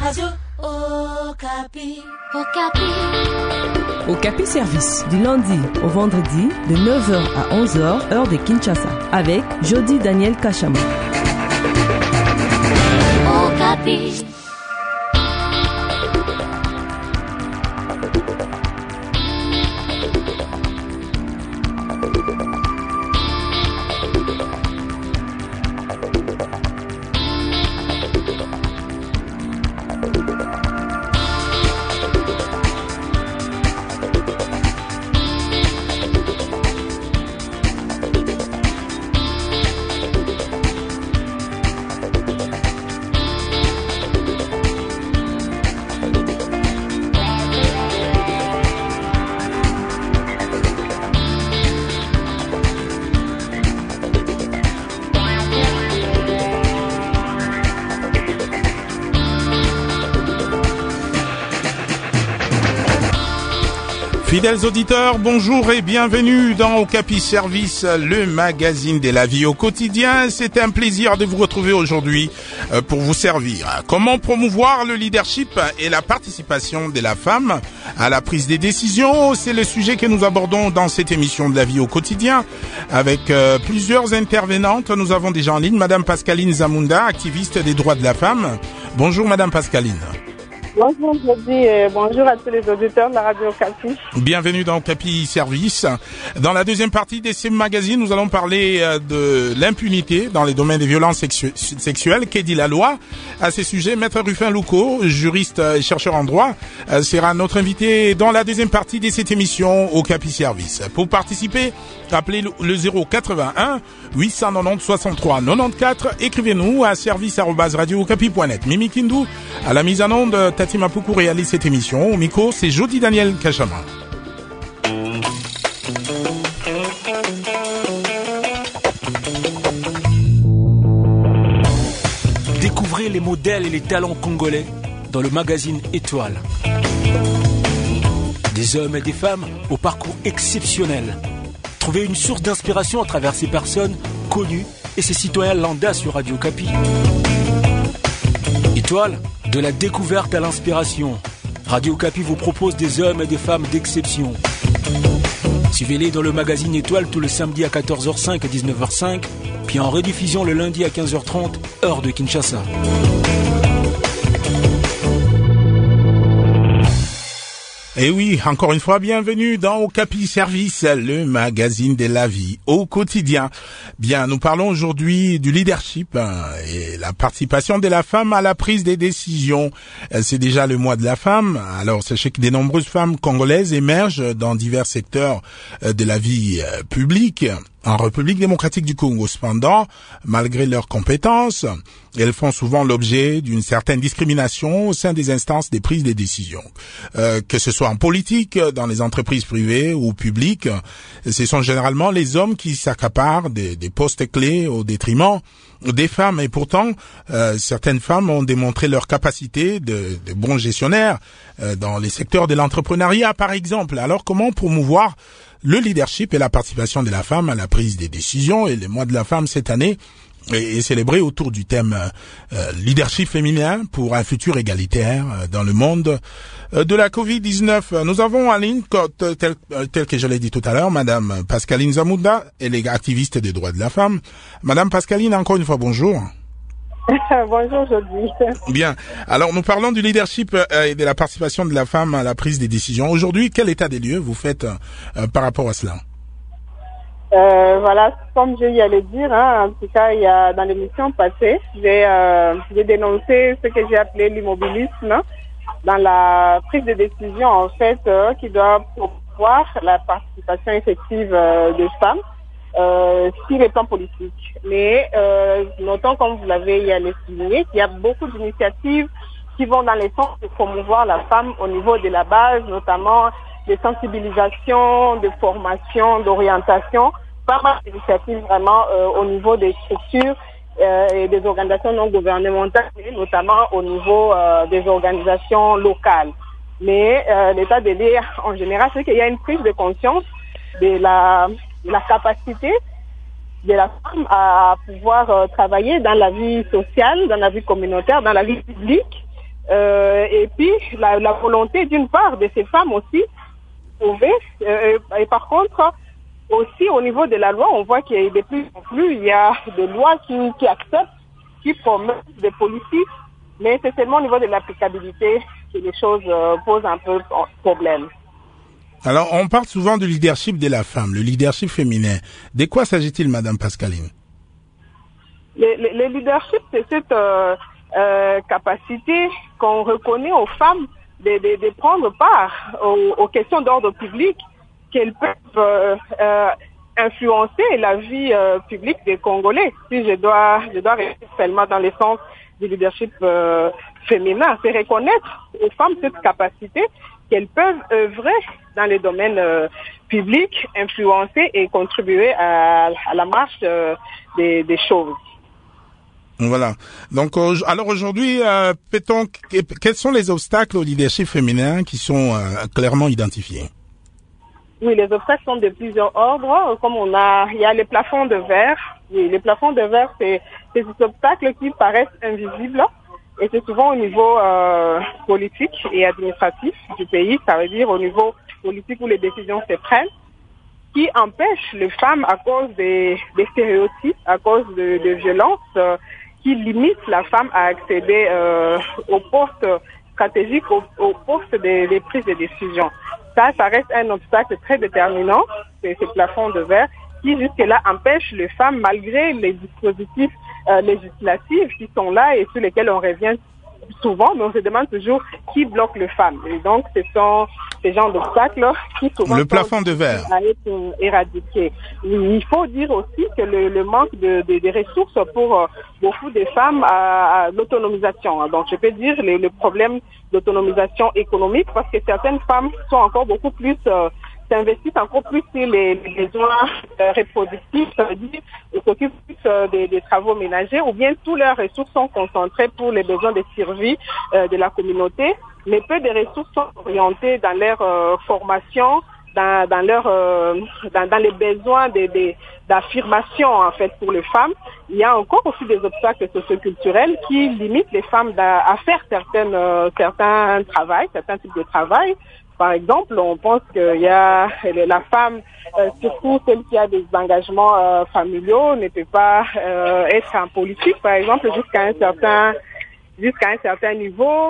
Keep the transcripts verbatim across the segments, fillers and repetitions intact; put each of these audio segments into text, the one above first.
Radio Okapi. Okapi. Okapi Service, du lundi au vendredi, de neuf heures à onze heures, heure de Kinshasa, avec Jody Daniel Kachama. Okapi. Fidèles auditeurs, bonjour et bienvenue dans Okapi Service, le magazine de la vie au quotidien. C'est un plaisir de vous retrouver aujourd'hui pour vous servir. Comment promouvoir le leadership et la participation de la femme à la prise des décisions? C'est le sujet que nous abordons dans cette émission de la vie au quotidien avec euh, plusieurs intervenantes. Nous avons déjà en ligne Madame Pascaline Zamunda, activiste des droits de la femme. Bonjour Madame Pascaline. Bonjour, je dis euh, bonjour à tous les auditeurs de la radio Okapi. Bienvenue dans Okapi Service. Dans la deuxième partie de ce magazine, nous allons parler euh, de l'impunité dans les domaines des violences sexu- sexuelles. Qu'est dit la loi? À ce sujet, Maître Rufin Louko, juriste et chercheur en droit, euh, sera notre invité dans la deuxième partie de cette émission Okapi Service. Pour participer, appelez le zéro quatre-vingt-un huit cent quatre-vingt-onze soixante-trois quatre-vingt-quatorze. Écrivez-nous à service arobase radio okapi point net. Mimi Kindou, à la mise en onde, Tati Mapoukou réalise cette émission. Au micro, c'est Jody Daniel Kachama. Découvrez les modèles et les talents congolais dans le magazine Étoile. Des hommes et des femmes au parcours exceptionnel. Trouvez une source d'inspiration à travers ces personnes connues et ces citoyens lambda sur Radio Okapi. Étoile, de la découverte à l'inspiration. Radio Okapi vous propose des hommes et des femmes d'exception. Suivez-les dans le magazine Étoile tout le samedi à quatorze heures cinq et dix-neuf heures cinq, puis en rediffusion le lundi à quinze heures trente, heure de Kinshasa. Et oui, encore une fois, bienvenue dans Okapi Service, le magazine de la vie au quotidien. Bien, nous parlons aujourd'hui du leadership hein, et la participation de la femme à la prise des décisions. C'est déjà le mois de la femme. Alors, sachez que de nombreuses femmes congolaises émergent dans divers secteurs de la vie publique. En République démocratique du Congo, cependant, malgré leurs compétences, elles font souvent l'objet d'une certaine discrimination au sein des instances des prises de décisions. Euh, que ce soit en politique, dans les entreprises privées ou publiques, ce sont généralement les hommes qui s'accaparent des, des postes clés au détriment des femmes. Et pourtant, euh, certaines femmes ont démontré leur capacité de, de bons gestionnaires euh, dans les secteurs de l'entrepreneuriat, par exemple. Alors, comment promouvoir le leadership et la participation de la femme à la prise des décisions? Et le mois de la femme cette année est célébré autour du thème euh, leadership féminin pour un futur égalitaire euh, dans le monde euh, de la covid dix-neuf. Nous avons en ligne, tel, tel que je l'ai dit tout à l'heure, Madame Pascaline Zamunda, elle est activiste des droits de la femme. Madame Pascaline, encore une fois, bonjour. Bonjour, Jody. Bien. Alors, nous parlons du leadership euh, et de la participation de la femme à la prise des décisions. Aujourd'hui, quel état des lieux vous faites euh, par rapport à cela? Euh, voilà, comme je y allais dire, hein, en tout cas, il y a dans l'émission passée, j'ai, euh, j'ai dénoncé ce que j'ai appelé l'immobilisme dans la prise de décision, en fait, euh, qui doit promouvoir la participation effective euh, des femmes euh, sur les plans politiques. Mais euh, notons, comme vous l'avez y allé souligner, qu'il y a beaucoup d'initiatives qui vont dans le sens de promouvoir la femme au niveau de la base, notamment de sensibilisation, de formation, d'orientation, pas mal d'initiatives vraiment euh, au niveau des structures euh, et des organisations non gouvernementales, et notamment au niveau euh, des organisations locales. Mais euh, l'état des lieux en général, c'est qu'il y a une prise de conscience de la, de la capacité de la femme à pouvoir euh, travailler dans la vie sociale, dans la vie communautaire, dans la vie publique, Euh, et puis la, la volonté d'une part de ces femmes aussi trouver. Euh, et par contre, aussi au niveau de la loi, on voit qu'il y a de plus en plus, il y a des lois qui, qui acceptent, qui promettent des politiques, mais c'est seulement au niveau de l'applicabilité que les choses euh, posent un peu problème. Alors, on parle souvent du leadership de la femme, le leadership féminin. De quoi s'agit-il, Madame Pascaline? Le, le, le leadership, c'est cette euh, euh, capacité qu'on reconnaît aux femmes de, de, de prendre part aux, aux questions d'ordre public, qu'elles peuvent euh, euh, influencer la vie euh, publique des Congolais. Si je dois, je dois rester seulement dans le sens du leadership euh, féminin, c'est reconnaître aux femmes cette capacité qu'elles peuvent œuvrer dans les domaines euh, publics, influencer et contribuer à, à la marche euh, des, des choses. Voilà. Donc, alors aujourd'hui, euh, peut-on, quels sont les obstacles au leadership féminin qui sont euh, clairement identifiés? Oui, les obstacles sont de plusieurs ordres. Comme on a, il y a les plafonds de verre. Oui, les plafonds de verre, c'est, c'est des obstacles qui paraissent invisibles. Et c'est souvent au niveau euh, politique et administratif du pays, ça veut dire au niveau politique où les décisions se prennent, qui empêchent les femmes à cause des, des stéréotypes, à cause de, de violences, euh, qui limitent la femme à accéder euh, aux postes stratégiques, aux, aux postes des, des prises de décision. Ça, ça reste un obstacle très déterminant, c'est ce plafond de verre, qui jusque-là empêche les femmes, malgré les dispositifs euh, législatifs qui sont là et sur lesquels on revient souvent, mais on se demande toujours qui bloque les femmes. Et donc, ce sont ces genres d'obstacles qui souvent le plafond de verre à être éradiqués. Il faut dire aussi que le, le manque de, de, de ressources pour euh, beaucoup de femmes à, à l'autonomisation. Donc, je peux dire le, le problème d'autonomisation économique, parce que certaines femmes sont encore beaucoup plus euh, s'investissent encore plus sur les, les besoins euh, reproductifs, ça veut dire ils s'occupent plus euh, des, des travaux ménagers, ou bien tous leurs ressources sont concentrées pour les besoins de survie euh, de la communauté, mais peu de ressources sont orientées dans leur euh, formation, dans, dans leur euh, dans, dans les besoins de, de, d'affirmation en fait pour les femmes. Il y a encore aussi des obstacles socioculturels qui limitent les femmes à, à faire certaines euh, certains travails, certains types de travail. Par exemple, on pense qu'il y a la femme, euh, surtout celle qui a des engagements euh, familiaux, ne peut pas euh, être en politique, par exemple, jusqu'à un certain jusqu'à un certain niveau,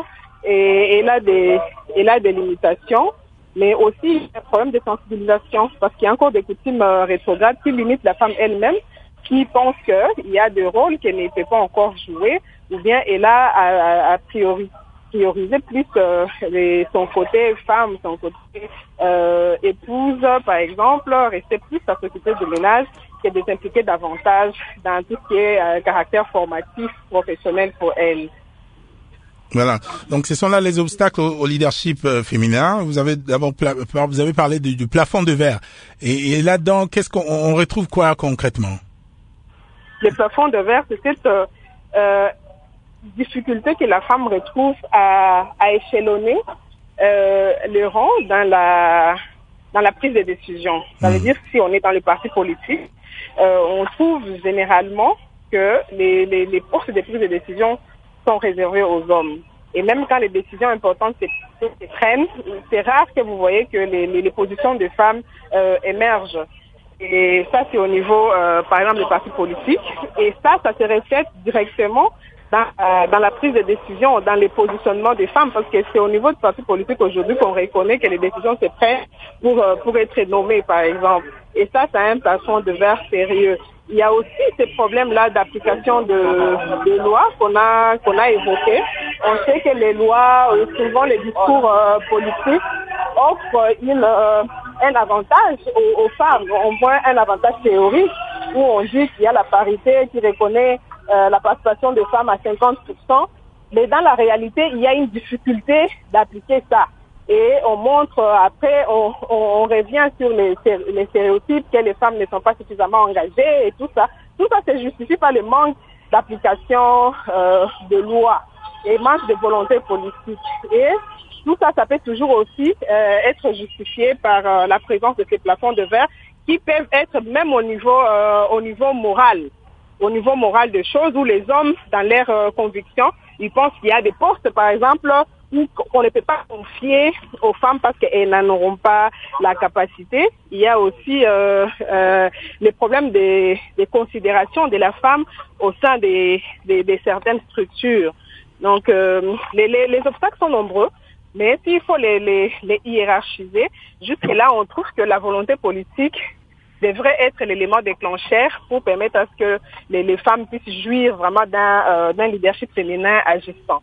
et elle a des elle a des limitations. Mais aussi, il y a un problème de sensibilisation, parce qu'il y a encore des coutumes euh, rétrogrades qui limitent la femme elle-même, qui pense qu'il y a des rôles qu'elle ne peut pas encore jouer, ou bien elle a à, à, à priori. prioriser plus euh, les, son côté femme, son côté euh, épouse, par exemple, rester plus à s'occuper du ménage que de s'impliquer davantage dans tout ce qui est euh, caractère formatif, professionnel pour elle. Voilà. Donc, ce sont là les obstacles au, au leadership euh, féminin. Vous avez d'abord, vous avez parlé du, du plafond de verre. Et, et là-dedans, qu'est-ce qu'on on retrouve quoi concrètement? Le plafond de verre, c'est cette euh, euh, difficulté que la femme retrouve à, à échelonner euh, le rang dans la dans la prise de décision. Ça veut dire que si on est dans le parti politique, euh, on trouve généralement que les, les, les postes de prise de décision sont réservés aux hommes. Et même quand les décisions importantes se, se prennent, c'est rare que vous voyez que les, les, les positions des femmes euh, émergent. Et ça, c'est au niveau, euh, par exemple, des partis politiques. Et ça, ça se reflète directement dans, euh, dans la prise de décision, dans les positionnements des femmes, parce que c'est au niveau du parti politique aujourd'hui qu'on reconnaît que les décisions se prennent pour, euh, pour être nommées, par exemple. Et ça, c'est un plafond de verre sérieux. Il y a aussi ces problèmes-là d'application de, de lois qu'on a, qu'on a évoqués. On sait que les lois, souvent les discours euh, politiques offrent une, euh, un avantage aux, aux femmes. On voit un avantage théorique où on dit qu'il y a la parité qui reconnaît euh, la participation des femmes à cinquante pour cent. Mais dans la réalité, il y a une difficulté d'appliquer ça. Et on montre, après, on, on, on revient sur les, les stéréotypes que les femmes ne sont pas suffisamment engagées et tout ça. Tout ça se justifie par le manque d'application euh, de loi et manque de volonté politique. Et tout ça, ça peut toujours aussi euh, être justifié par euh, la présence de ces plafonds de verre qui peuvent être même au niveau, euh, au niveau moral. au niveau moral des choses, où les hommes, dans leurs euh, convictions, ils pensent qu'il y a des postes, par exemple, où qu'on ne peut pas confier aux femmes parce qu'elles n'en auront pas la capacité. Il y a aussi euh, euh, les problèmes des, des considérations de la femme au sein des, des, des certaines structures. Donc, euh, les, les, les obstacles sont nombreux, mais s'il faut les, les, les hiérarchiser, jusque-là, on trouve que la volonté politique devrait être l'élément déclencheur pour permettre à ce que les, les femmes puissent jouir vraiment d'un, euh, d'un leadership féminin agissant.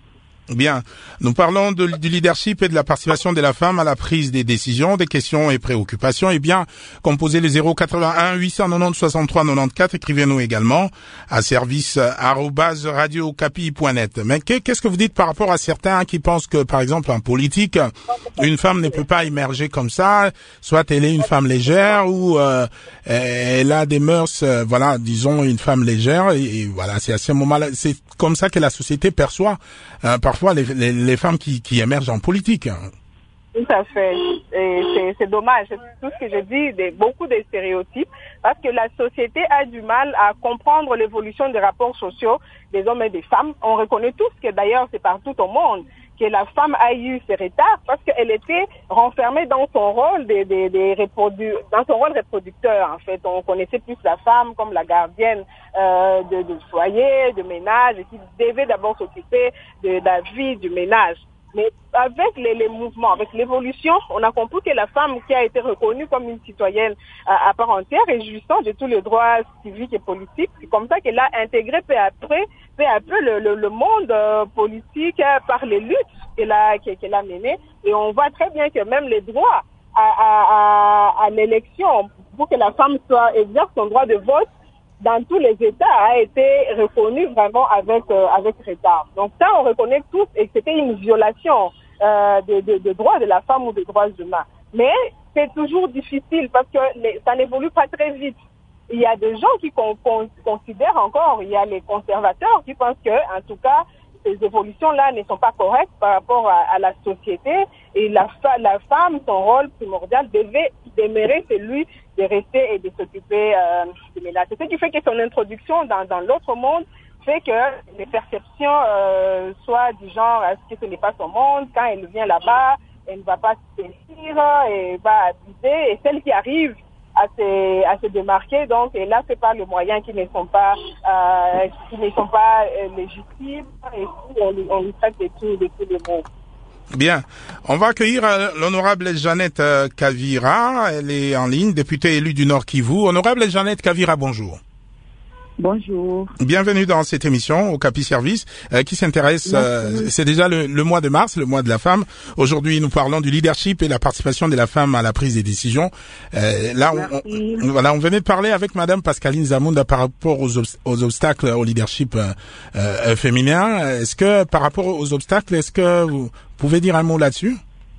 Bien, nous parlons de, du leadership et de la participation de la femme à la prise des décisions, des questions et préoccupations. Eh bien, composez le zéro quatre-vingt-un huit cent quatre-vingt-dix soixante-trois quatre-vingt-quatorze. Écrivez-nous également à service arobase radio okapi point net. Mais qu'est-ce que vous dites par rapport à certains qui pensent que, par exemple, en politique, une femme ne peut pas émerger comme ça, soit elle est une femme légère ou euh, elle a des mœurs, euh, voilà, disons une femme légère. Et, et voilà, c'est à ce moment-là, c'est comme ça que la société perçoit euh, parfois Les, les, les femmes qui, qui émergent en politique. Tout à fait. Et c'est, c'est dommage. Tout ce que je dis, des, beaucoup de stéréotypes, parce que la société a du mal à comprendre l'évolution des rapports sociaux des hommes et des femmes. On reconnaît tous que d'ailleurs c'est partout au monde que la femme a eu ses retards parce qu'elle était renfermée dans son rôle des, des, des reprodu- dans son rôle reproducteur. En fait, on connaissait plus la femme comme la gardienne euh, de, de foyer, de ménage, et qui devait d'abord s'occuper de, de la vie du ménage. Mais avec les, les mouvements, avec l'évolution, on a compris que la femme qui a été reconnue comme une citoyenne à, à part entière et jouissant de tous les droits civiques et politiques, c'est comme ça qu'elle a intégré peu à peu, peu, à peu le, le, le monde euh, politique euh, par les luttes qu'elle a, qu'elle a menées. Et on voit très bien que même les droits à, à, à, à l'élection, pour que la femme soit exerce son droit de vote, dans tous les États, a été reconnu vraiment avec euh, avec retard. Donc ça, on reconnaît tous et que c'était une violation euh, des de, de droits de la femme ou des droits humains. Mais c'est toujours difficile parce que les, ça n'évolue pas très vite. Il y a des gens qui con, con, considèrent encore, il y a les conservateurs qui pensent que, en tout cas, ces évolutions-là ne sont pas correctes par rapport à, à la société et la, la femme, son rôle primordial devait demeurer celui de rester et de s'occuper euh, du ménage. C'est ce qui fait que son introduction dans, dans l'autre monde fait que les perceptions euh, soient du genre est-ce que ce n'est pas son monde, quand elle vient là-bas, elle ne va pas se saisir, elle va abuser, et celle qui arrive à se, à se démarquer, donc, et là, c'est par les moyens qui ne sont pas, euh, qui ne sont pas euh, légitimes, et on, on lui traite de tout, de tous les mots. Bien. On va accueillir euh, l'honorable Jeannette euh, Kavira. Elle est en ligne, députée élue du Nord Kivu. Honorable Jeannette Kavira, bonjour. Bonjour. Bienvenue dans cette émission au Capi Service euh, qui s'intéresse, euh, c'est déjà le, le mois de mars, le mois de la femme. Aujourd'hui, nous parlons du leadership et la participation de la femme à la prise des décisions. Euh, là, on, on, voilà, on venait de parler avec Madame Pascaline Zamunda par rapport aux, ob- aux obstacles au leadership euh, euh, féminin. Est-ce que, par rapport aux obstacles, est-ce que vous pouvez dire un mot là-dessus?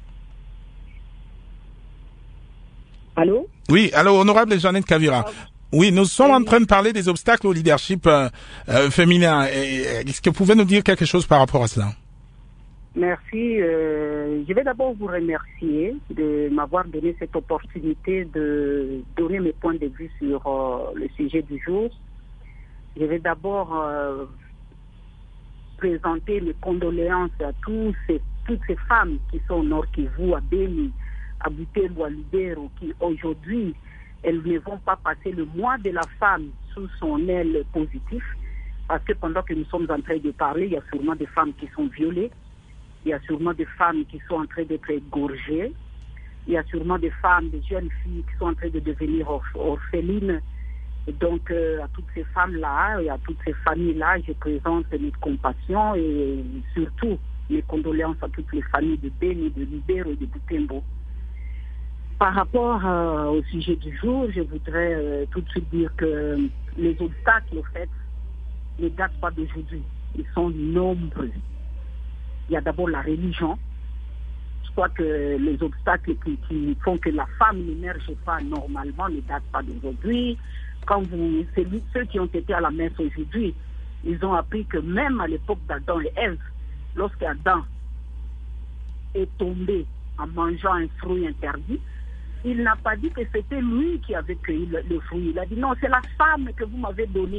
Allô? Oui, allô, honorable Jeannette Kavira. Ah. Oui, nous sommes en train de parler des obstacles au leadership euh, euh, féminin. Est-ce que vous pouvez nous dire quelque chose par rapport à cela? Merci. Euh, je vais d'abord vous remercier de m'avoir donné cette opportunité de donner mes points de vue sur euh, le sujet du jour. Je vais d'abord euh, présenter mes condoléances à tous ces, toutes ces femmes qui sont au Nord Kivu, à Beni, à Butembo, à Lubero, qui aujourd'hui elles ne vont pas passer le mois de la femme sous son aile positive, parce que pendant que nous sommes en train de parler, il y a sûrement des femmes qui sont violées, il y a sûrement des femmes qui sont en train d'être égorgées, il y a sûrement des femmes, des jeunes filles qui sont en train de devenir orph- orphelines. Et donc, euh, à toutes ces femmes-là et à toutes ces familles-là, je présente mes compassions et surtout mes condoléances à toutes les familles de Beni, de Lubero et de Butembo. Par rapport euh, au sujet du jour, je voudrais euh, tout de suite dire que les obstacles, au fait, ne datent pas d'aujourd'hui. Ils sont nombreux. Il y a d'abord la religion. Je crois que les obstacles qui, qui font que la femme n'émerge pas normalement ne datent pas d'aujourd'hui. Quand vous, celui, ceux qui ont été à la messe aujourd'hui, ils ont appris que même à l'époque d'Adam et Ève, lorsqu'Adam est tombé en mangeant un fruit interdit, il n'a pas dit que c'était lui qui avait cueilli le, le fruit. Il a dit non, c'est la femme que vous m'avez donnée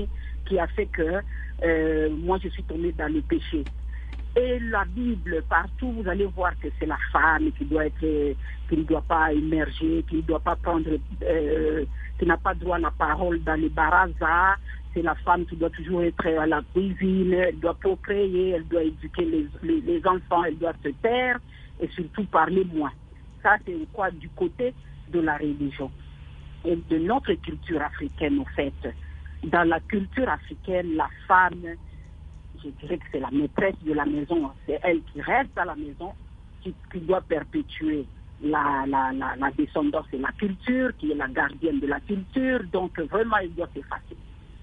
qui a fait que euh, moi je suis tombée dans le péché. Et la Bible, partout, vous allez voir que c'est la femme qui doit être, qui ne doit pas émerger, qui ne doit pas prendre, euh, qui n'a pas droit à la parole dans les barazas. C'est la femme qui doit toujours être à la cuisine, elle doit procréer, elle doit éduquer les, les, les enfants, elle doit se taire et surtout parler moins. Ça, c'est quoi du côté de la religion et de notre culture africaine, au fait. Dans la culture africaine, la femme, je dirais que c'est la maîtresse de la maison. C'est elle qui reste à la maison, qui, qui doit perpétuer la, la, la, la descendance et la culture, qui est la gardienne de la culture. Donc, vraiment, elle doit s'effacer.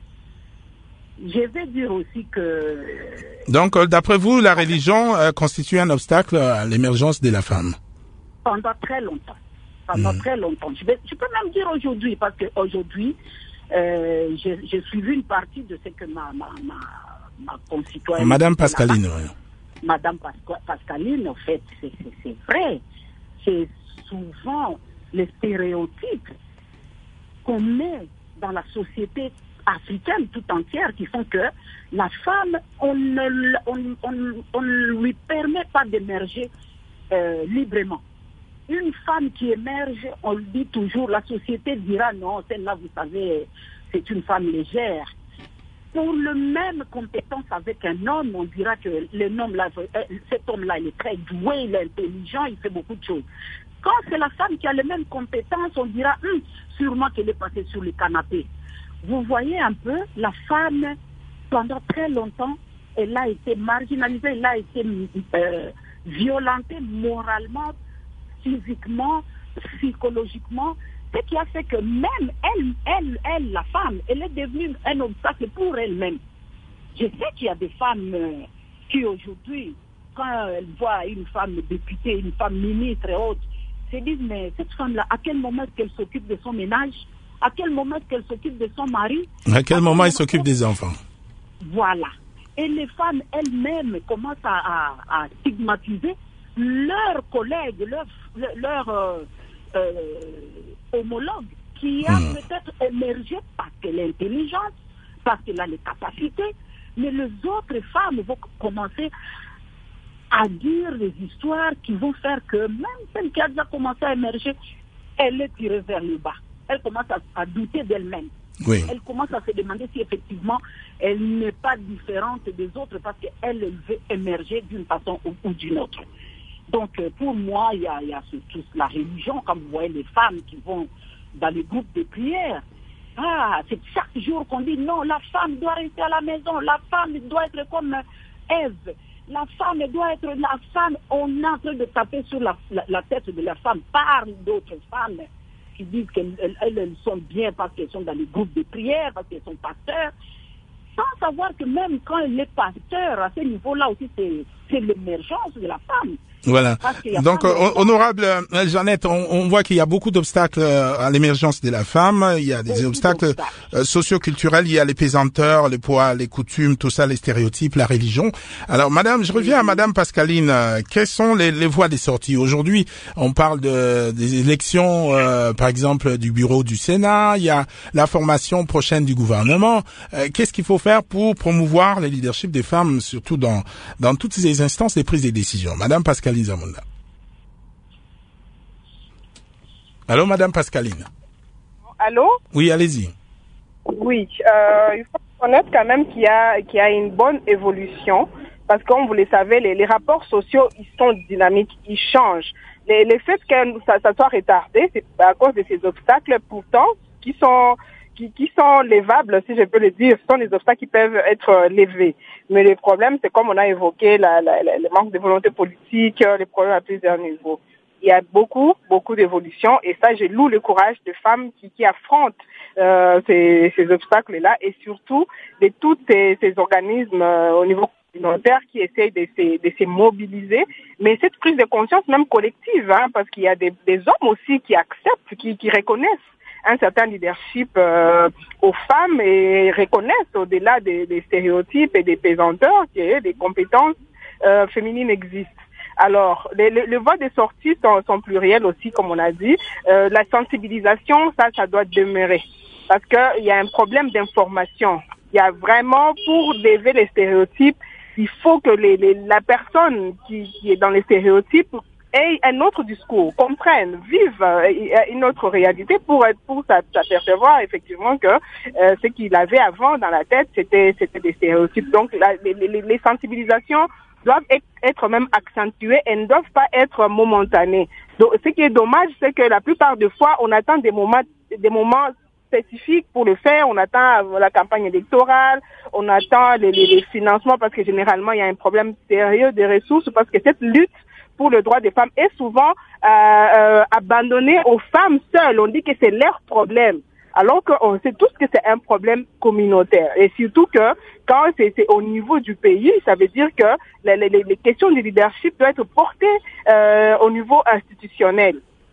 Je vais dire aussi que... Donc, d'après vous, la religion euh, constitue un obstacle à l'émergence de la femme? Pendant très longtemps. Pendant mmh. très longtemps. Je, vais, je peux même dire aujourd'hui, parce qu'aujourd'hui, euh, j'ai, j'ai suivi une partie de ce que ma, ma, ma, ma concitoyenne... Madame Pascaline, oui. Madame Pasqu- Pascaline, en fait, c'est, c'est, c'est vrai. C'est souvent les stéréotypes qu'on met dans la société africaine tout entière qui font que la femme, on ne on, on, on lui permet pas d'émerger euh, librement. Une femme qui émerge, on le dit toujours, la société dira non, celle-là, vous savez, c'est une femme légère. Pour le même compétence avec un homme, on dira que le homme-là, cet homme-là, il est très doué, il est intelligent, il fait beaucoup de choses. Quand c'est la femme qui a les mêmes compétences, on dira hum, sûrement qu'elle est passée sur le canapé. Vous voyez un peu, la femme, pendant très longtemps, elle a été marginalisée, elle a été euh, violentée moralement, physiquement, psychologiquement, ce qui a fait que même elle, elle, elle, la femme, elle est devenue un obstacle pour elle-même. Je sais qu'il y a des femmes euh, qui aujourd'hui, quand elles voient une femme députée, une femme ministre et autres, se disent, mais cette femme-là, à quel moment est-ce qu'elle s'occupe de son ménage? À quel moment est-ce qu'elle s'occupe de son mari? À quel moment elle s'occupe des enfants? Voilà. Et les femmes elles-mêmes commencent à, à, à stigmatiser leurs collègues, leurs leur, euh, euh, homologues, qui a mmh. peut-être émergé parce qu'elle a l'intelligence, parce qu'elle a les capacités, mais les autres femmes vont commencer à dire des histoires qui vont faire que même celle qui a déjà commencé à émerger, elle est tirée vers le bas. Elle commence à, à douter d'elle-même. Oui. Elle commence à se demander si effectivement elle n'est pas différente des autres parce qu'elle elle veut émerger d'une façon ou, ou d'une autre. Donc pour moi, il y a, il y a surtout la religion, comme vous voyez les femmes qui vont dans les groupes de prière. Ah, c'est chaque jour qu'on dit non, la femme doit rester à la maison, la femme doit être comme Ève, la femme doit être la femme. On est en train de taper sur la, la, la tête de la femme par d'autres femmes qui disent qu'elles elles, elles sont bien parce qu'elles sont dans les groupes de prière, parce qu'elles sont pasteurs, sans savoir que même quand elle est pasteur, à ce niveau-là aussi, c'est, c'est l'émergence de la femme. Voilà. Donc, euh, honorable euh, Jeannette, on, on voit qu'il y a beaucoup d'obstacles euh, à l'émergence de la femme. Il y a des beaucoup obstacles euh, socio-culturels. Il y a les pesanteurs, les poids, les coutumes, tout ça, les stéréotypes, la religion. Alors, madame, je reviens à madame Pascaline. Euh, quelles sont les, les voies des sorties? Aujourd'hui, on parle de, des élections, euh, par exemple, du bureau du Sénat. Il y a la formation prochaine du gouvernement. Euh, qu'est-ce qu'il faut faire pour promouvoir le leadership des femmes, surtout dans, dans toutes ces instances de prise de décision? Madame Pascaline Zamunda. Allô, madame Pascaline. Allô? Oui, allez-y. Oui, euh, il faut reconnaître quand même qu'il y a, qu'il y a une bonne évolution, parce que comme vous le savez, les, les rapports sociaux, ils sont dynamiques, ils changent. Les, les faits que ça, ça soit retardé, c'est à cause de ces obstacles, pourtant, qui sont, qui, qui sont levables, si je peux le dire, ce sont des obstacles qui peuvent être levés. Mais le problème, c'est comme on a évoqué, la, la, la, le manque de volonté politique, les problèmes à plusieurs niveaux. Il y a beaucoup, beaucoup d'évolutions, et ça, je loue le courage de femmes qui, qui affrontent euh, ces, ces obstacles-là, et surtout de tous ces, ces organismes euh, au niveau communautaire qui essayent de se, de se mobiliser. Mais cette prise de conscience, même collective, hein, parce qu'il y a des, des hommes aussi qui acceptent, qui, qui reconnaissent un certain leadership euh, aux femmes et reconnaissent au-delà des, des stéréotypes et des pesanteurs que des compétences euh, féminines existent. Alors, les, les, les voies de sortie sont, sont plurielles aussi, comme on a dit. Euh, la sensibilisation, ça, ça doit demeurer. Parce qu'il y a un problème d'information. Il y a vraiment, pour lever les stéréotypes, il faut que les, les, la personne qui, qui est dans les stéréotypes ait un autre discours, comprenne, vive euh, une autre réalité pour pour s'apercevoir effectivement que euh, ce qu'il avait avant dans la tête, c'était c'était des stéréotypes. Donc la, les, les, les sensibilisations doivent être même accentuées et ne doivent pas être momentanées. Donc, ce qui est dommage, c'est que la plupart des fois, on attend des moments des moments spécifiques pour le faire. On attend la campagne électorale, on attend les, les, les financements parce que généralement, il y a un problème sérieux des ressources parce que cette lutte pour le droit des femmes est souvent euh, euh, abandonnée aux femmes seules. On dit que c'est leur problème, alors qu'on sait tous que c'est un problème communautaire. Et surtout que quand c'est, c'est au niveau du pays, ça veut dire que les, les, les questions de leadership doivent être portées euh, au niveau institutionnel.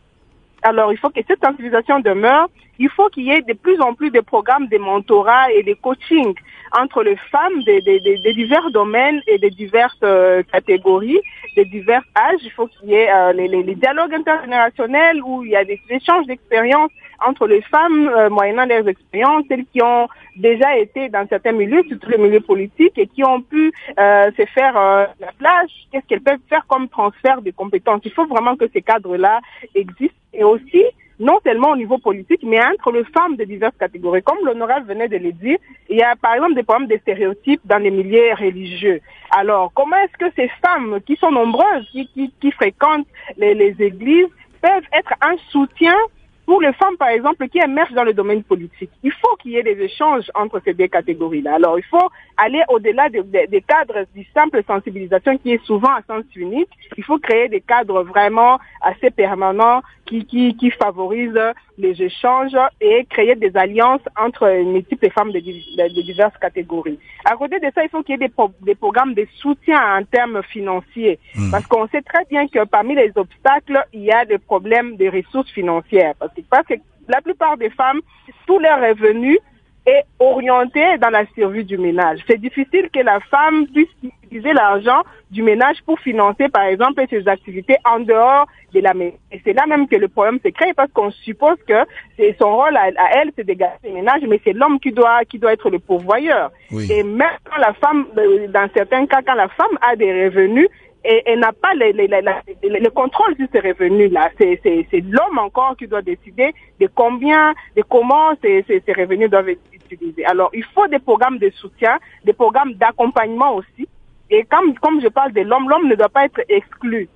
Alors, il faut que cette sensibilisation demeure. Il faut qu'il y ait de plus en plus de programmes de mentorat et de coaching entre les femmes de, de, de, de divers domaines et de diverses euh, catégories, de divers âges. Il faut qu'il y ait euh, les, les, les dialogues intergénérationnels où il y a des échanges d'expériences entre les femmes, euh, moyennant leurs expériences, celles qui ont déjà été dans certains milieux, surtout les milieux politiques, et qui ont pu euh, se faire euh, la plage. Qu'est-ce qu'elles peuvent faire comme transfert de compétences? Il faut vraiment que ces cadres-là existent. Et aussi, non seulement au niveau politique, mais entre les femmes de diverses catégories. Comme l'honorable venait de le dire, il y a par exemple des problèmes de stéréotypes dans les milieux religieux. Alors, comment est-ce que ces femmes qui sont nombreuses, qui, qui, qui fréquentent les, les églises, peuvent être un soutien pour les femmes, par exemple, qui émergent dans le domaine politique? Il faut qu'il y ait des échanges entre ces deux catégories-là. Alors, il faut aller au-delà des, des, des cadres du simple sensibilisation qui est souvent à sens unique. Il faut créer des cadres vraiment assez permanents qui, qui, qui favorisent les échanges et créer des alliances entre multiples femmes de, de, de diverses catégories. À côté de ça, il faut qu'il y ait des, pro, des programmes de soutien en termes financiers. Mmh. Parce qu'on sait très bien que parmi les obstacles, il y a des problèmes de ressources financières. Parce que, parce que la plupart des femmes, tous leurs revenus est orienté dans la survie du ménage. C'est difficile que la femme puisse utiliser l'argent du ménage pour financer, par exemple, ses activités en dehors de la maison. Et c'est là même que le problème se crée parce qu'on suppose que c'est son rôle à, à elle, c'est de garder le ménage, mais c'est l'homme qui doit, qui doit être le pourvoyeur. Oui. Et même quand la femme, dans certains cas, quand la femme a des revenus, et elle n'a pas le, le, le, le contrôle sur ces revenus-là. C'est, c'est, c'est l'homme encore qui doit décider de combien, de comment ces, ces, ces revenus doivent être utilisés. Alors, il faut des programmes de soutien, des programmes d'accompagnement aussi. Et comme, comme je parle de l'homme, l'homme ne doit pas être exclu.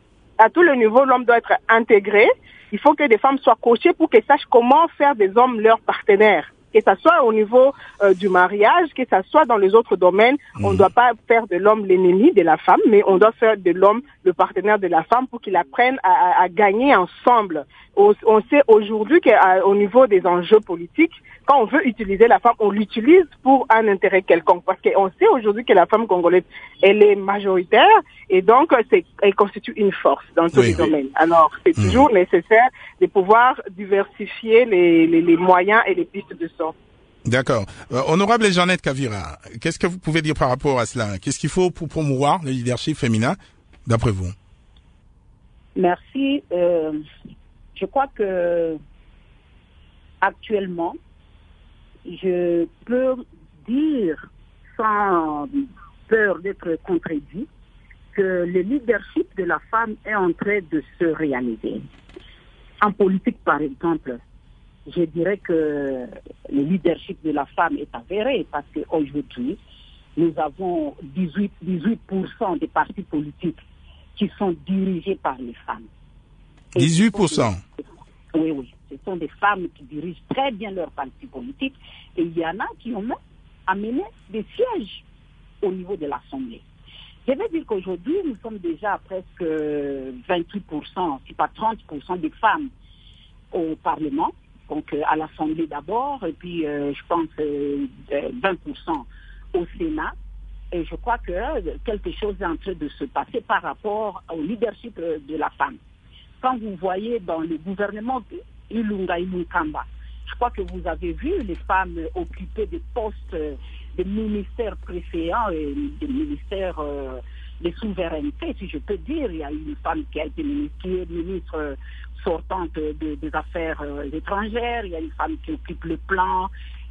À tous les niveaux, l'homme doit être intégré. Il faut que des femmes soient coachées pour qu'elles sachent comment faire des hommes leurs partenaires. Que ça soit au niveau euh, du mariage, que ça soit dans les autres domaines, mmh. on ne doit pas faire de l'homme l'ennemi de la femme, mais on doit faire de l'homme le partenaire de la femme pour qu'ils apprennent à, à, à gagner ensemble. On, on sait aujourd'hui qu'au niveau des enjeux politiques, quand on veut utiliser la femme, on l'utilise pour un intérêt quelconque. Parce qu'on sait aujourd'hui que la femme congolaise, elle est majoritaire et donc c'est, elle constitue une force dans tous oui, les oui. domaines. Alors, c'est mmh. toujours nécessaire de pouvoir diversifier les, les, les moyens et les pistes de sortie. D'accord. Euh, Honorable Jeannette Kavira, qu'est-ce que vous pouvez dire par rapport à cela? Qu'est-ce qu'il faut pour promouvoir le leadership féminin, d'après vous? Merci. Euh, je crois que actuellement, je peux dire sans peur d'être contredit que le leadership de la femme est en train de se réaliser. En politique, par exemple, je dirais que le leadership de la femme est avéré parce qu'aujourd'hui, nous avons dix-huit pour cent des partis politiques qui sont dirigés par les femmes. Et dix-huit pour cent Oui, oui. Ce sont des femmes qui dirigent très bien leur parti politique et il y en a qui ont même amené des sièges au niveau de l'Assemblée. Je veux dire qu'aujourd'hui, nous sommes déjà à presque vingt-huit pour cent, si pas trente pour cent des femmes au Parlement, donc euh, à l'Assemblée d'abord, et puis euh, je pense euh, vingt pour cent au Sénat. Et je crois que euh, quelque chose est en train de se passer par rapport au leadership euh, de la femme. Quand vous voyez dans le gouvernement Ilunga Ilunkamba, je crois que vous avez vu les femmes occuper des postes euh, de ministères préférents et des ministères euh, de souveraineté, si je peux dire. Il y a une femme qui a été ministre, qui est ministre euh, sortante de, des Affaires euh, étrangères, il y a une femme qui occupe le plan,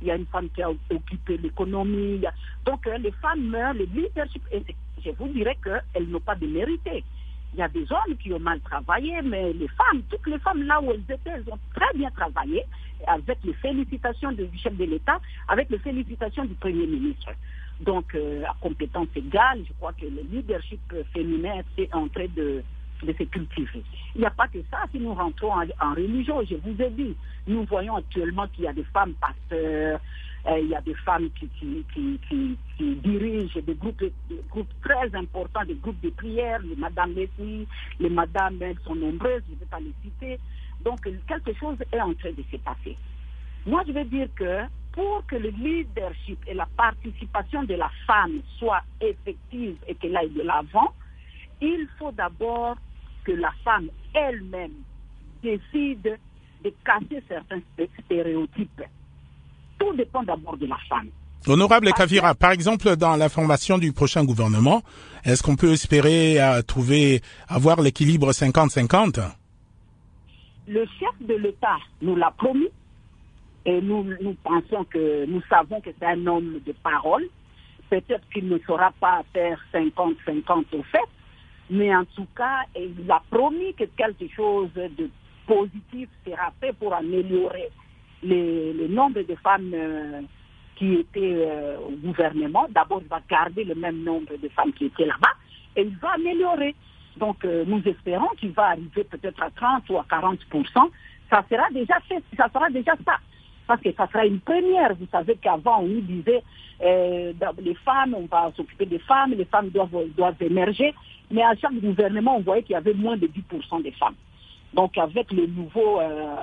il y a une femme qui a occupé l'économie. A... Donc euh, les femmes meurent, le leadership, et je vous dirais qu'elles n'ont pas de mérité. Il y a des hommes qui ont mal travaillé, mais les femmes, toutes les femmes là où elles étaient, elles ont très bien travaillé, avec les félicitations du chef de l'État, avec les félicitations du Premier ministre. Donc, euh, à compétence égale, je crois que le leadership féminin est en train de, de se cultiver. Il n'y a pas que ça. Si nous rentrons en, en religion, je vous ai dit, nous voyons actuellement qu'il y a des femmes pasteurs, euh, il y a des femmes qui, qui, qui, qui, qui dirigent des groupes, des groupes très importants, des groupes de prière, les Madame Leslie, les Madame, elles sont nombreuses, je ne vais pas les citer. Donc, quelque chose est en train de se passer. Moi, je veux dire que pour que le leadership et la participation de la femme soient effectives et qu'elle aille de l'avant, il faut d'abord que la femme elle-même décide de casser certains stéréotypes. Tout dépend d'abord de la femme. Honorable Kavira, par exemple, dans la formation du prochain gouvernement, est-ce qu'on peut espérer à trouver, avoir l'équilibre cinquante cinquante? Le chef de l'État nous l'a promis. Et nous, nous pensons que, nous savons que c'est un homme de parole. Peut-être qu'il ne saura pas faire cinquante cinquante au fait, mais en tout cas, il a promis que quelque chose de positif sera fait pour améliorer les, le nombre de femmes euh, qui étaient euh, au gouvernement. D'abord, il va garder le même nombre de femmes qui étaient là-bas et il va améliorer. Donc, euh, nous espérons qu'il va arriver peut-être à trente ou à quarante pour cent. Ça sera déjà fait, ça sera déjà ça. Parce que ça sera une première. Vous savez qu'avant, on nous disait, euh, les femmes, on va s'occuper des femmes, les femmes doivent, doivent émerger. Mais à chaque gouvernement, on voyait qu'il y avait moins de dix pour cent des femmes. Donc, avec le nouveau, euh,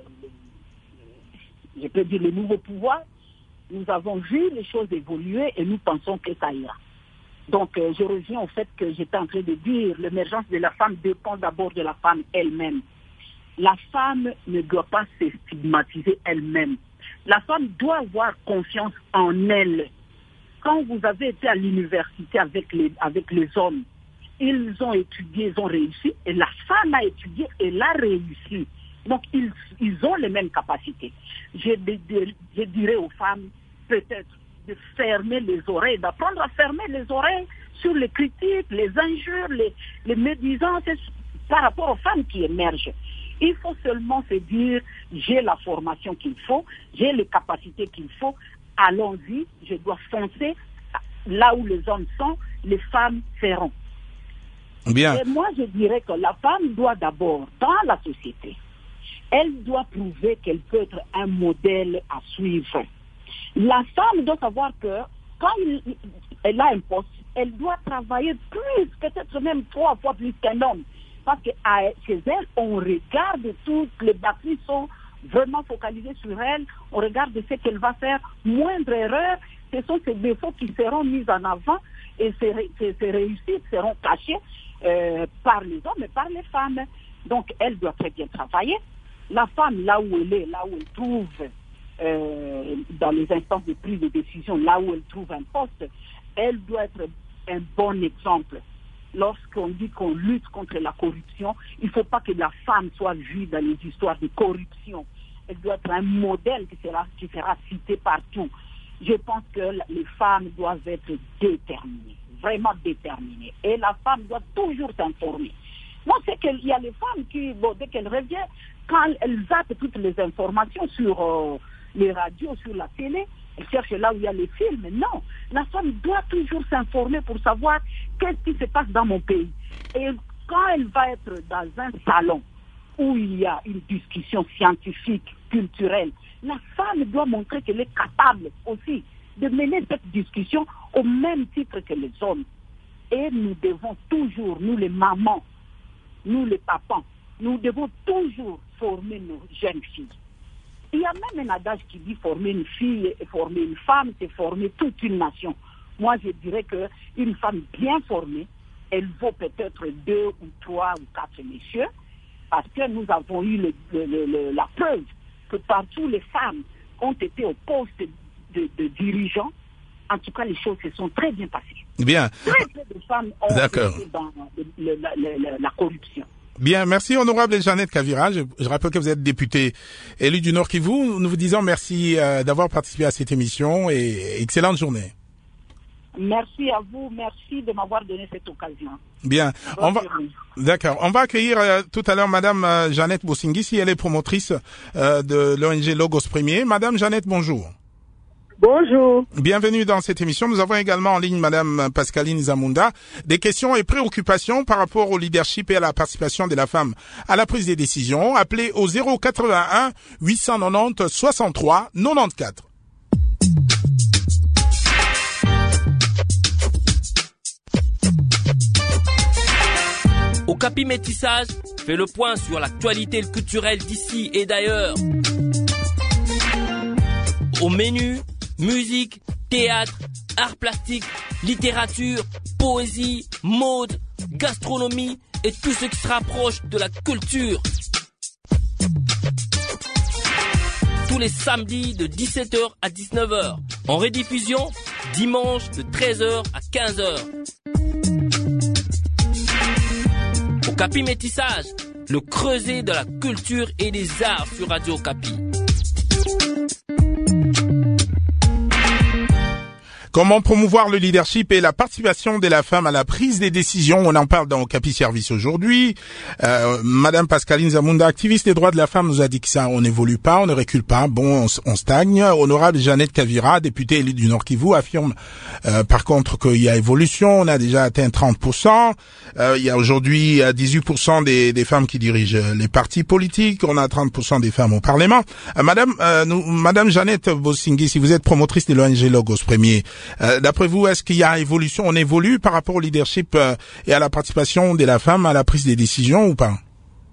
je peux dire, le nouveau pouvoir, nous avons vu les choses évoluer et nous pensons que ça ira. Donc, euh, je reviens au fait que j'étais en train de dire, l'émergence de la femme dépend d'abord de la femme elle-même. La femme ne doit pas se stigmatiser elle-même. La femme doit avoir confiance en elle. Quand vous avez été à l'université avec les, avec les hommes, ils ont étudié, ils ont réussi, et la femme a étudié, elle a réussi. Donc, ils, ils ont les mêmes capacités. Je, je, je dirais aux femmes, peut-être, de fermer les oreilles, d'apprendre à fermer les oreilles sur les critiques, les injures, les, les médisances par rapport aux femmes qui émergent. Il faut seulement se dire, j'ai la formation qu'il faut, j'ai les capacités qu'il faut, allons-y, je dois foncer là où les hommes sont, les femmes feront. Bien. Et moi, je dirais que la femme doit d'abord, dans la société, elle doit prouver qu'elle peut être un modèle à suivre. La femme doit savoir que quand il, elle a un poste, elle doit travailler plus, peut-être même trois fois plus qu'un homme. Parce que à, chez elle, on regarde toutes les batteries sont vraiment focalisées sur elle, on regarde ce qu'elle va faire, moindre erreur, ce sont ces défauts qui seront mis en avant et ces, ces, ces réussites seront cachées euh, par les hommes et par les femmes. Donc elle doit très bien travailler. La femme, là où elle est, là où elle trouve, euh, dans les instances de prise de décision, là où elle trouve un poste, elle doit être un bon exemple. Lorsqu'on dit qu'on lutte contre la corruption, il ne faut pas que la femme soit vue dans les histoires de corruption. Elle doit être un modèle qui sera, qui sera cité partout. Je pense que les femmes doivent être déterminées, vraiment déterminées. Et la femme doit toujours s'informer. Moi, c'est qu'il y a les femmes qui, bon, dès qu'elles reviennent, quand elles zappent toutes les informations sur euh, les radios, sur la télé, elles cherchent là où il y a les films. Non, la femme doit toujours s'informer pour savoir qu'est-ce qui se passe dans mon pays. Et quand elle va être dans un salon où il y a une discussion scientifique, culturelle, la femme doit montrer qu'elle est capable aussi de mener cette discussion au même titre que les hommes. Et nous devons toujours, nous les mamans, nous les papas, nous devons toujours former nos jeunes filles. Il y a même un adage qui dit former une fille et former une femme, c'est former toute une nation. Moi, je dirais qu'une femme bien formée, elle vaut peut-être deux ou trois ou quatre messieurs, parce que nous avons eu le, le, le, la preuve que partout les femmes ont été au poste de, de dirigeants. En tout cas, les choses se sont très bien passées. Bien. Très peu de femmes ont été dans le, le, le, le, la corruption. Bien, merci honorable Jeannette Kavira. Je, je rappelle que vous êtes députée élue du Nord Kivu. Nous vous disons merci euh, d'avoir participé à cette émission et excellente journée. Merci à vous, merci de m'avoir donné cette occasion. Bien, Bonne on va, journée. d'accord. On va accueillir euh, tout à l'heure Madame euh, Jeannette Bosingisi. Elle est promotrice euh, de l'O N G Logos Premier. Madame Jeannette, bonjour. Bonjour. Bienvenue dans cette émission. Nous avons également en ligne Madame Pascaline Zamunda. Des questions et préoccupations par rapport au leadership et à la participation de la femme à la prise des décisions. Appelez au zéro quatre-vingt-un huit cent quatre-vingt-dix soixante-trois quatre-vingt-quatorze. Okapi Métissage fait le point sur l'actualité culturelle d'ici et d'ailleurs. Au menu, musique, théâtre, arts plastiques, littérature, poésie, mode, gastronomie et tout ce qui se rapproche de la culture. Tous les samedis de dix-sept heures à dix-neuf heures. En rediffusion, dimanche de treize heures à quinze heures. Okapi Métissage, le creuset de la culture et des arts sur Radio Okapi. Comment promouvoir le leadership et la participation de la femme à la prise des décisions? On en parle dans Okapi Service aujourd'hui. Euh, Madame Pascaline Zamunda, activiste des droits de la femme, nous a dit que ça, on n'évolue pas, on ne recule pas, bon, on, on stagne. Honorable Jeannette Kavira, députée élue du Nord Kivu, affirme euh, par contre qu'il y a évolution. On a déjà atteint trente pour cent. Euh, il y a aujourd'hui dix-huit pour cent des, des femmes qui dirigent les partis politiques. On a trente pour cent des femmes au Parlement. Euh, Madame, euh, nous, Madame Jeannette Bosingui, si vous êtes promotrice de l'O N G Logos Premier, Euh, d'après vous, est-ce qu'il y a évolution, on évolue par rapport au leadership euh, et à la participation de la femme à la prise des décisions ou pas?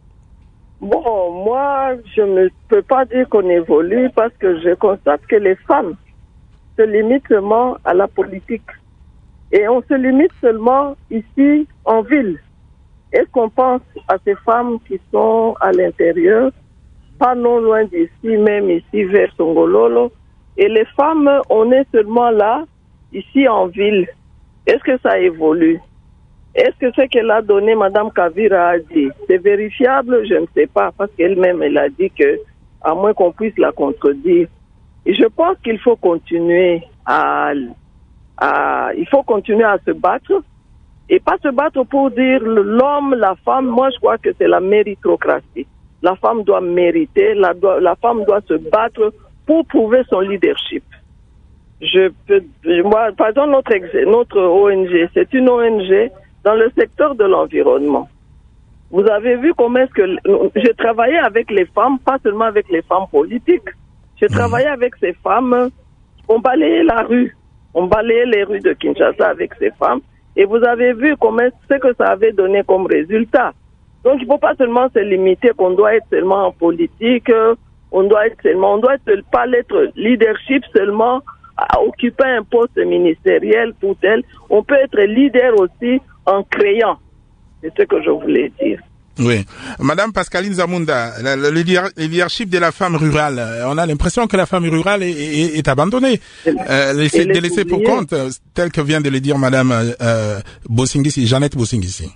Bon, moi, je ne peux pas dire qu'on évolue parce que je constate que les femmes se limitent seulement à la politique. Et on se limite seulement ici, en ville. Est-ce qu'on pense à ces femmes qui sont à l'intérieur, pas non loin d'ici, même ici vers Songololo? Et les femmes, on est seulement là, ici en ville. Est-ce que ça évolue? Est-ce que ce qu'elle a donné, Madame Kavira a dit, c'est vérifiable? Je ne sais pas, parce qu'elle-même, elle a dit que, à moins qu'on puisse la contredire. Et je pense qu'il faut continuer à, à, il faut continuer à se battre, et pas se battre pour dire l'homme, la femme. Moi, je crois que c'est la méritocratie. La femme doit mériter, la, doit, la femme doit se battre pour prouver son leadership. Je peux, moi, par exemple, notre, notre O N G, c'est une O N G dans le secteur de l'environnement. Vous avez vu comment est-ce que j'ai travaillé avec les femmes, pas seulement avec les femmes politiques. J'ai travaillé avec ces femmes. On balayait la rue, on balayait les rues de Kinshasa avec ces femmes. Et vous avez vu comment ce que ça avait donné comme résultat. Donc, il ne faut pas seulement se limiter qu'on doit être seulement en politique. On doit être seulement, on doit être, pas l'être leadership seulement à occuper un poste ministériel tout tel. On peut être leader aussi en créant. C'est ce que je voulais dire. Oui. Madame Pascaline Zamunda, le, le leadership de la femme rurale, on a l'impression que la femme rurale est, est, est abandonnée, euh, laissée, délaissée pour compte, tel que vient de le dire Madame euh, Bosingisi, Jeannette Bosingisi.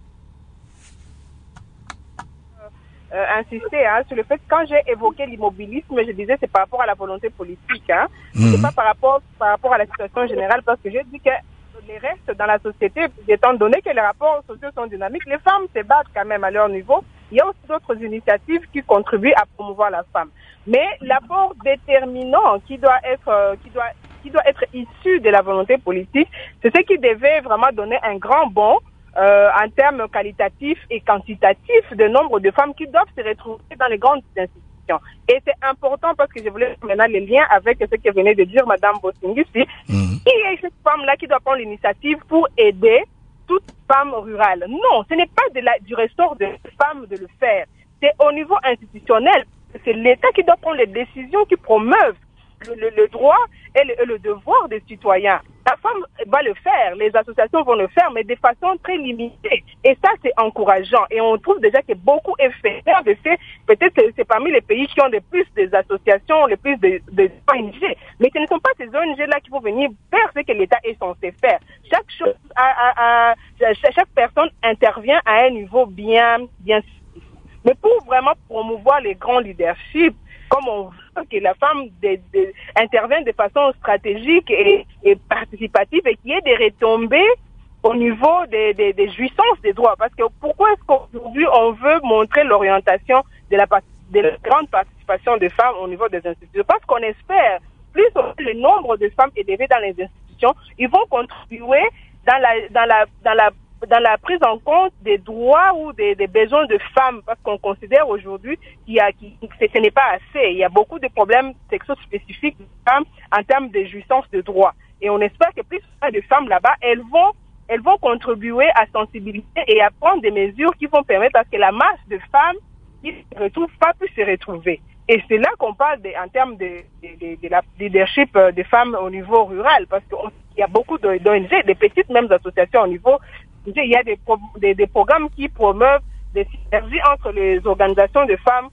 Euh, insister hein, sur le fait que quand j'ai évoqué l'immobilisme, je disais c'est par rapport à la volonté politique, hein. Mmh. C'est pas par rapport par rapport à la situation générale, parce que j'ai dit que les restes dans la société, étant donné que les rapports sociaux sont dynamiques, les femmes se battent quand même à leur niveau. Il y a aussi d'autres initiatives qui contribuent à promouvoir la femme. Mais l'apport déterminant qui doit être euh, qui doit qui doit être issu de la volonté politique, c'est ce qui devait vraiment donner un grand bond Euh, en termes qualitatifs et quantitatifs de nombre de femmes qui doivent se retrouver dans les grandes institutions. Et c'est important parce que je voulais maintenant les liens avec ce que venait de dire Madame Bosingisi. Mmh. Qui est cette femme-là qui doit prendre l'initiative pour aider toute femme rurale? Non, ce n'est pas de la, du ressort des femmes de le faire. C'est au niveau institutionnel. C'est l'État qui doit prendre les décisions qui promeuvent le, le, le droit et le, et le devoir des citoyens. La femme va le faire, les associations vont le faire, mais de façon très limitée. Et ça, c'est encourageant. Et on trouve déjà que beaucoup est fait. De fait, peut-être que c'est parmi les pays qui ont le plus des associations, le plus de, de O N G. Mais ce ne sont pas ces O N G-là qui vont venir faire ce que l'État est censé faire. Chaque chose à, à, à chaque personne intervient à un niveau bien, bien. Mais pour vraiment promouvoir les grands leaderships, comme on veut que la femme de, de, intervienne de façon stratégique et, et participative et qu'il y ait des retombées au niveau des, des, des jouissances des droits. Parce que pourquoi est-ce qu'aujourd'hui on veut montrer l'orientation de la, de la grande participation des femmes au niveau des institutions? Parce qu'on espère, plus le nombre de femmes élevées dans les institutions, ils vont contribuer dans la, dans la, dans la dans la prise en compte des droits ou des, des besoins de femmes, parce qu'on considère aujourd'hui qu'il y a, qu'il, que ce n'est pas assez. Il y a beaucoup de problèmes sexo-spécifiques de femmes en termes de jouissance de droits. Et on espère que plus de femmes là-bas, elles vont, elles vont contribuer à sensibiliser et à prendre des mesures qui vont permettre à ce que la masse de femmes qui ne se retrouvent pas puisse se retrouver. Et c'est là qu'on parle de, en termes de, de, de, de la leadership des femmes au niveau rural, parce qu'il y a beaucoup d'O N G, des petites mêmes associations au niveau. Il y a des, pro, des, des programmes qui promeuvent des synergies entre les organisations de femmes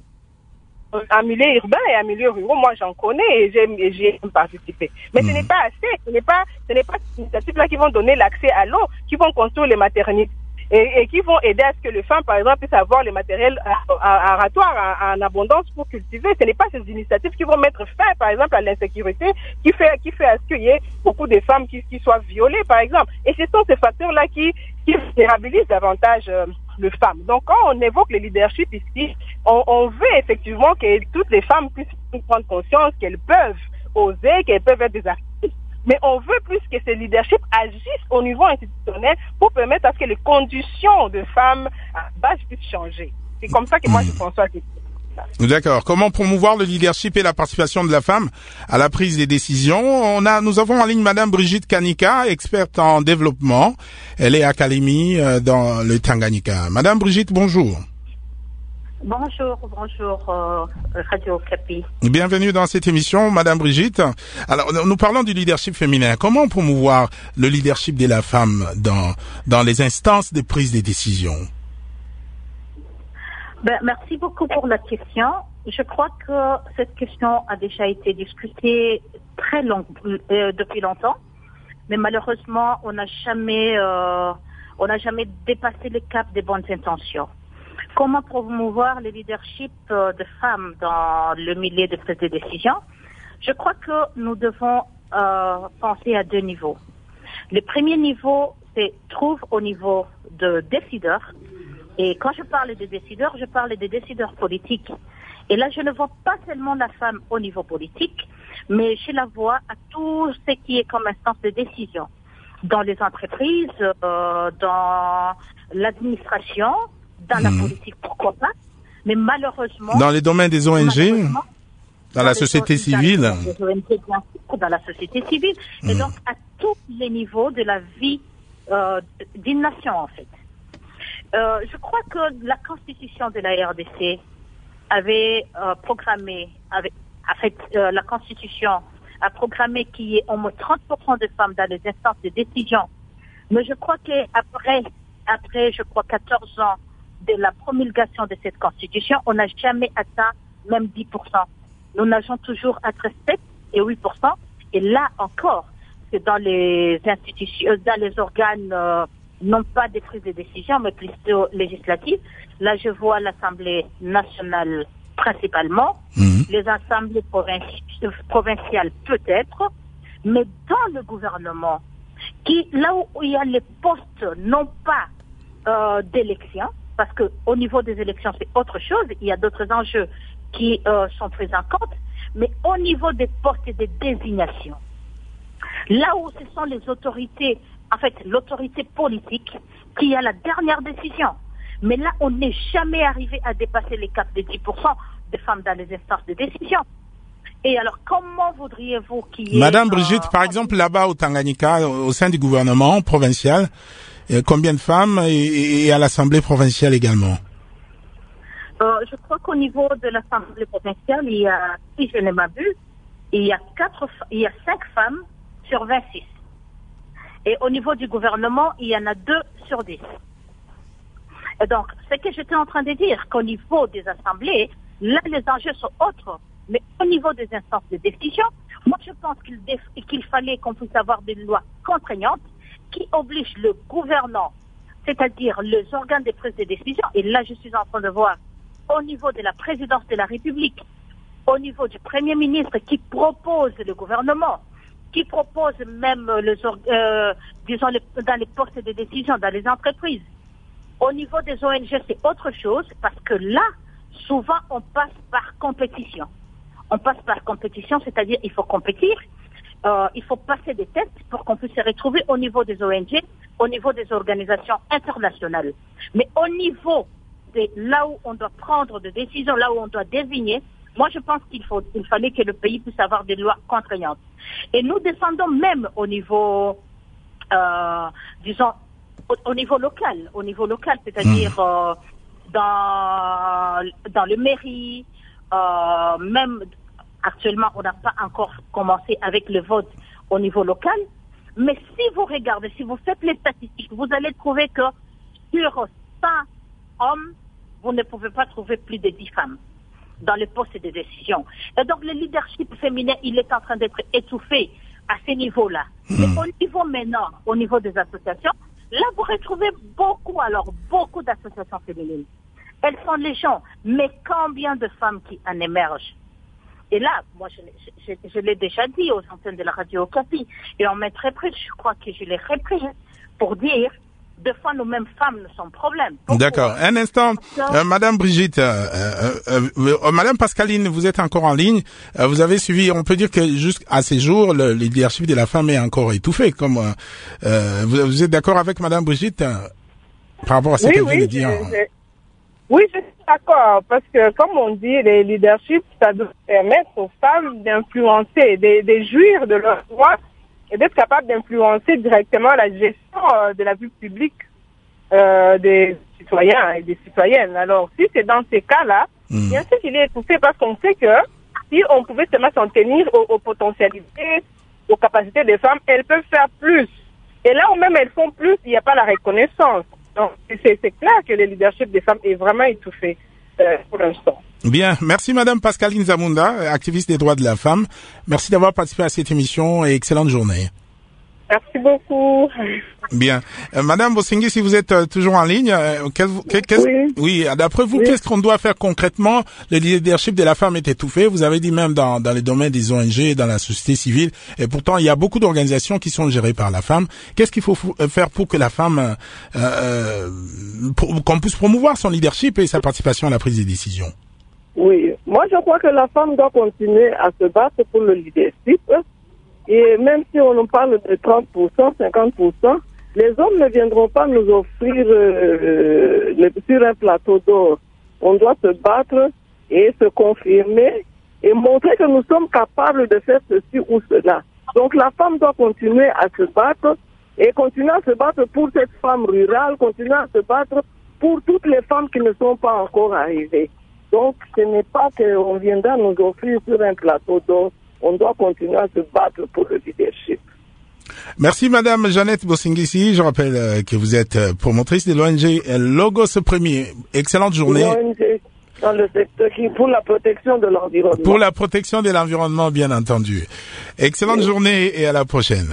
en milieu urbain et en milieu rural. Moi, j'en connais et j'ai, j'ai participé. Mais mmh. ce n'est pas assez. Ce n'est pas, ce n'est pas ces initiatives-là qui vont donner l'accès à l'eau, qui vont construire les maternités et, et qui vont aider à ce que les femmes, par exemple, puissent avoir les matériels aratoires en, en abondance pour cultiver. Ce n'est pas ces initiatives qui vont mettre fin, par exemple, à l'insécurité, qui fait, qui fait à ce qu'il y ait beaucoup de femmes qui, qui soient violées, par exemple. Et ce sont ces facteurs-là qui, qui vulnérabilisent davantage euh, les femmes. Donc, quand on évoque le leadership ici, on, on veut effectivement que toutes les femmes puissent prendre conscience qu'elles peuvent oser, qu'elles peuvent être des artistes. Mais on veut plus que ce leadership agisse au niveau institutionnel pour permettre à ce que les conditions de femmes à base puissent changer. C'est comme ça que moi je pense à ça. D'accord. Comment promouvoir le leadership et la participation de la femme à la prise des décisions? On a, nous avons en ligne Madame Brigitte Kanika, experte en développement. Elle est à Kalemi, dans le Tanganyika. Madame Brigitte, bonjour. Bonjour, bonjour, euh, Radio Okapi. Bienvenue dans cette émission, Madame Brigitte. Alors, nous parlons du leadership féminin. Comment promouvoir le leadership de la femme dans, dans les instances de prise des décisions? Ben, merci beaucoup pour la question. Je crois que cette question a déjà été discutée très long, euh, depuis longtemps, mais malheureusement, on n'a jamais, euh, on n'a jamais dépassé le cap des bonnes intentions. Comment promouvoir le leadership de femmes dans le milieu de prise de décision? Je crois que nous devons euh, penser à deux niveaux. Le premier niveau, c'est trouve au niveau de décideurs. Et quand je parle de décideurs, je parle des décideurs politiques. Et là, je ne vois pas seulement la femme au niveau politique, mais je la vois à tout ce qui est comme instance de décision. Dans les entreprises, euh, dans l'administration, dans la mmh. politique, pourquoi pas, mais malheureusement... Dans les domaines des O N G, dans, dans la société civile. Dans les O N G, bien sûr, dans la société civile, mmh. et donc à tous les niveaux de la vie euh, d'une nation, en fait. Euh, je crois que la constitution de la R D C avait euh, programmé, avait, en fait, euh, la constitution a programmé qu'il y ait au moins trente pour cent de femmes dans les instances de décision. Mais je crois qu'après, après, je crois, quatorze ans, de la promulgation de cette constitution, on n'a jamais atteint même dix pour cent. Nous nageons toujours entre sept et huit pour cent. Et là encore, c'est dans les institutions, dans les organes, euh, non pas des prises de décision, mais plutôt législatives. Là, je vois l'Assemblée nationale principalement, mmh. les assemblées provinci- provinciales peut-être, mais dans le gouvernement, qui, là où il y a les postes, non pas euh, d'élection, parce que au niveau des élections, c'est autre chose. Il y a d'autres enjeux qui euh, sont pris en compte. Mais au niveau des postes et des désignations, là où ce sont les autorités, en fait, l'autorité politique qui a la dernière décision. Mais là, on n'est jamais arrivé à dépasser les cap de dix pour cent de femmes dans les instances de décision. Et alors, comment voudriez-vous qu'il y ait... Madame Brigitte, euh, par exemple, là-bas au Tanganyika, au sein du gouvernement provincial, combien de femmes et, et à l'Assemblée provinciale également? euh, Je crois qu'au niveau de l'Assemblée provinciale, il y a, si je ne m'abuse, il y a quatre, il y a cinq femmes sur vingt-six. Et au niveau du gouvernement, il y en a deux sur dix. Et donc, ce que j'étais en train de dire, qu'au niveau des assemblées, là, les enjeux sont autres. Mais au niveau des instances de décision, moi, je pense qu'il, qu'il fallait qu'on puisse avoir des lois contraignantes qui oblige le gouvernant, c'est-à-dire les organes de prise de décision, et là je suis en train de voir au niveau de la présidence de la République, au niveau du Premier ministre qui propose le gouvernement, qui propose même les, euh, disons les, dans les postes de décision, dans les entreprises. Au niveau des O N G, c'est autre chose, parce que là, souvent, on passe par compétition. On passe par compétition, c'est-à-dire il faut compétir, euh, il faut passer des tests pour qu'on puisse se retrouver au niveau des O N G, au niveau des organisations internationales. Mais au niveau de là où on doit prendre des décisions, là où on doit désigner, moi je pense qu'il faut, il fallait que le pays puisse avoir des lois contraignantes. Et nous descendons même au niveau, euh, disons, au, au niveau local, au niveau local, c'est-à-dire mmh. euh, dans dans le mairie, euh, même actuellement on n'a pas encore commencé avec le vote au niveau local, mais si vous regardez, si vous faites les statistiques, vous allez trouver que sur cent hommes, vous ne pouvez pas trouver plus de dix femmes dans les postes de décision. Et donc le leadership féminin, il est en train d'être étouffé à ce niveau-là. Mmh. Mais au niveau maintenant, au niveau des associations, là vous retrouvez beaucoup, alors beaucoup d'associations féminines. Elles sont les gens, mais combien de femmes qui en émergent? Et là, moi je, je, je, je l'ai déjà dit aux antennes de la radio Okapi, et on m'interprète, je crois que je l'ai repris, pour dire deux fois nous-mêmes femmes nous sommes problème. Pourquoi? D'accord. Un instant, euh, Madame Brigitte, euh, euh, euh, euh, Madame Pascaline, vous êtes encore en ligne. Euh, vous avez suivi. On peut dire que jusqu'à ces jours, le, le leadership de la femme est encore étouffé. Comme euh, euh, vous, vous êtes d'accord avec Madame Brigitte euh, par rapport à ce oui, qu'elle oui, vient de dire? Je, je, oui, je suis d'accord parce que comme on dit, le leadership, ça doit permettre aux femmes d'influencer, de, de jouir de leurs droits, et d'être capable d'influencer directement la gestion euh, de la vie publique euh, des citoyens et des citoyennes. Alors, si c'est dans ces cas-là, mmh. bien sûr qu'il est étouffé parce qu'on sait que si on pouvait seulement s'en tenir aux, aux potentialités, aux capacités des femmes, elles peuvent faire plus. Et là où même elles font plus, il n'y a pas la reconnaissance. Donc, c'est, c'est clair que le leadership des femmes est vraiment étouffé euh, pour l'instant. Bien, merci Madame Pascaline Zamunda, activiste des droits de la femme. Merci d'avoir participé à cette émission et excellente journée. Merci beaucoup. Bien. Euh, Madame Bosingui, si vous êtes euh, toujours en ligne, euh, quel, quel, quel, oui. oui, d'après vous, oui. qu'est-ce qu'on doit faire concrètement? Le leadership de la femme est étouffé. Vous avez dit même dans, dans les domaines des O N G, dans la société civile. Et pourtant, il y a beaucoup d'organisations qui sont gérées par la femme. Qu'est-ce qu'il faut f- faire pour que la femme, euh, euh, pour, qu'on puisse promouvoir son leadership et sa participation à la prise des décisions? Oui, moi je crois que la femme doit continuer à se battre pour le leadership. Et même si on en parle de trente pour cent, cinquante pour cent, les hommes ne viendront pas nous offrir euh, le, sur un plateau d'or. On doit se battre et se confirmer et montrer que nous sommes capables de faire ceci ou cela. Donc la femme doit continuer à se battre et continuer à se battre pour cette femme rurale, continuer à se battre pour toutes les femmes qui ne sont pas encore arrivées. Donc ce n'est pas qu'on viendra nous offrir sur un plateau d'or. On doit continuer à se battre pour le leadership. Merci Madame Jeannette Bosingisi. Je rappelle euh, que vous êtes euh, promotrice de l'O N G Logos Premier. Excellente journée. L'O N G dans le secteur qui pour la protection de l'environnement. Pour la protection de l'environnement, bien entendu. Excellente oui. journée et à la prochaine.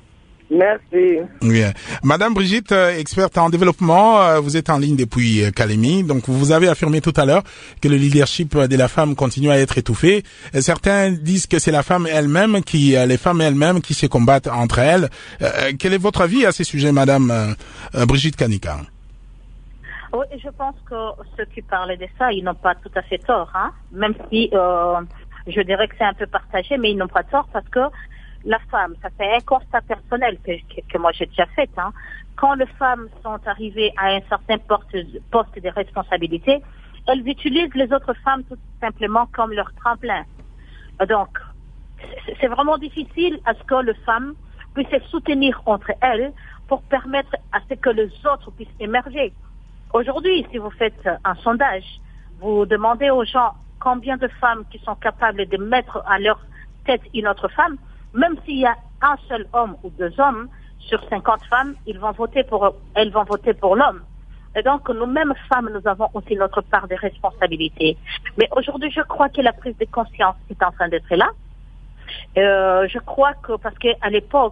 Merci. Bien. Madame Brigitte, experte en développement, vous êtes en ligne depuis Calémie. Donc, vous avez affirmé tout à l'heure que le leadership de la femme continue à être étouffé. Certains disent que c'est la femme elle-même qui, les femmes elles-mêmes qui se combattent entre elles. Euh, quel est votre avis à ces sujets, Madame euh, Brigitte Kanika? Oui, je pense que ceux qui parlaient de ça, ils n'ont pas tout à fait tort, hein. Même si, euh, je dirais que c'est un peu partagé, mais ils n'ont pas tort parce que la femme, ça c'est un constat personnel que, que, que moi j'ai déjà fait, hein. Quand les femmes sont arrivées à un certain poste, poste de responsabilité, elles utilisent les autres femmes tout simplement comme leur tremplin. Donc, c'est, c'est vraiment difficile à ce que les femmes puissent se soutenir entre elles pour permettre à ce que les autres puissent émerger. Aujourd'hui, si vous faites un sondage, vous demandez aux gens combien de femmes qui sont capables de mettre à leur tête une autre femme, même s'il y a un seul homme ou deux hommes sur cinquante femmes, ils vont voter pour, elles vont voter pour l'homme. Et donc, nous-mêmes femmes, nous avons aussi notre part de responsabilité. Mais aujourd'hui, je crois que la prise de conscience est en train d'être là. Euh, je crois que, parce qu'à l'époque,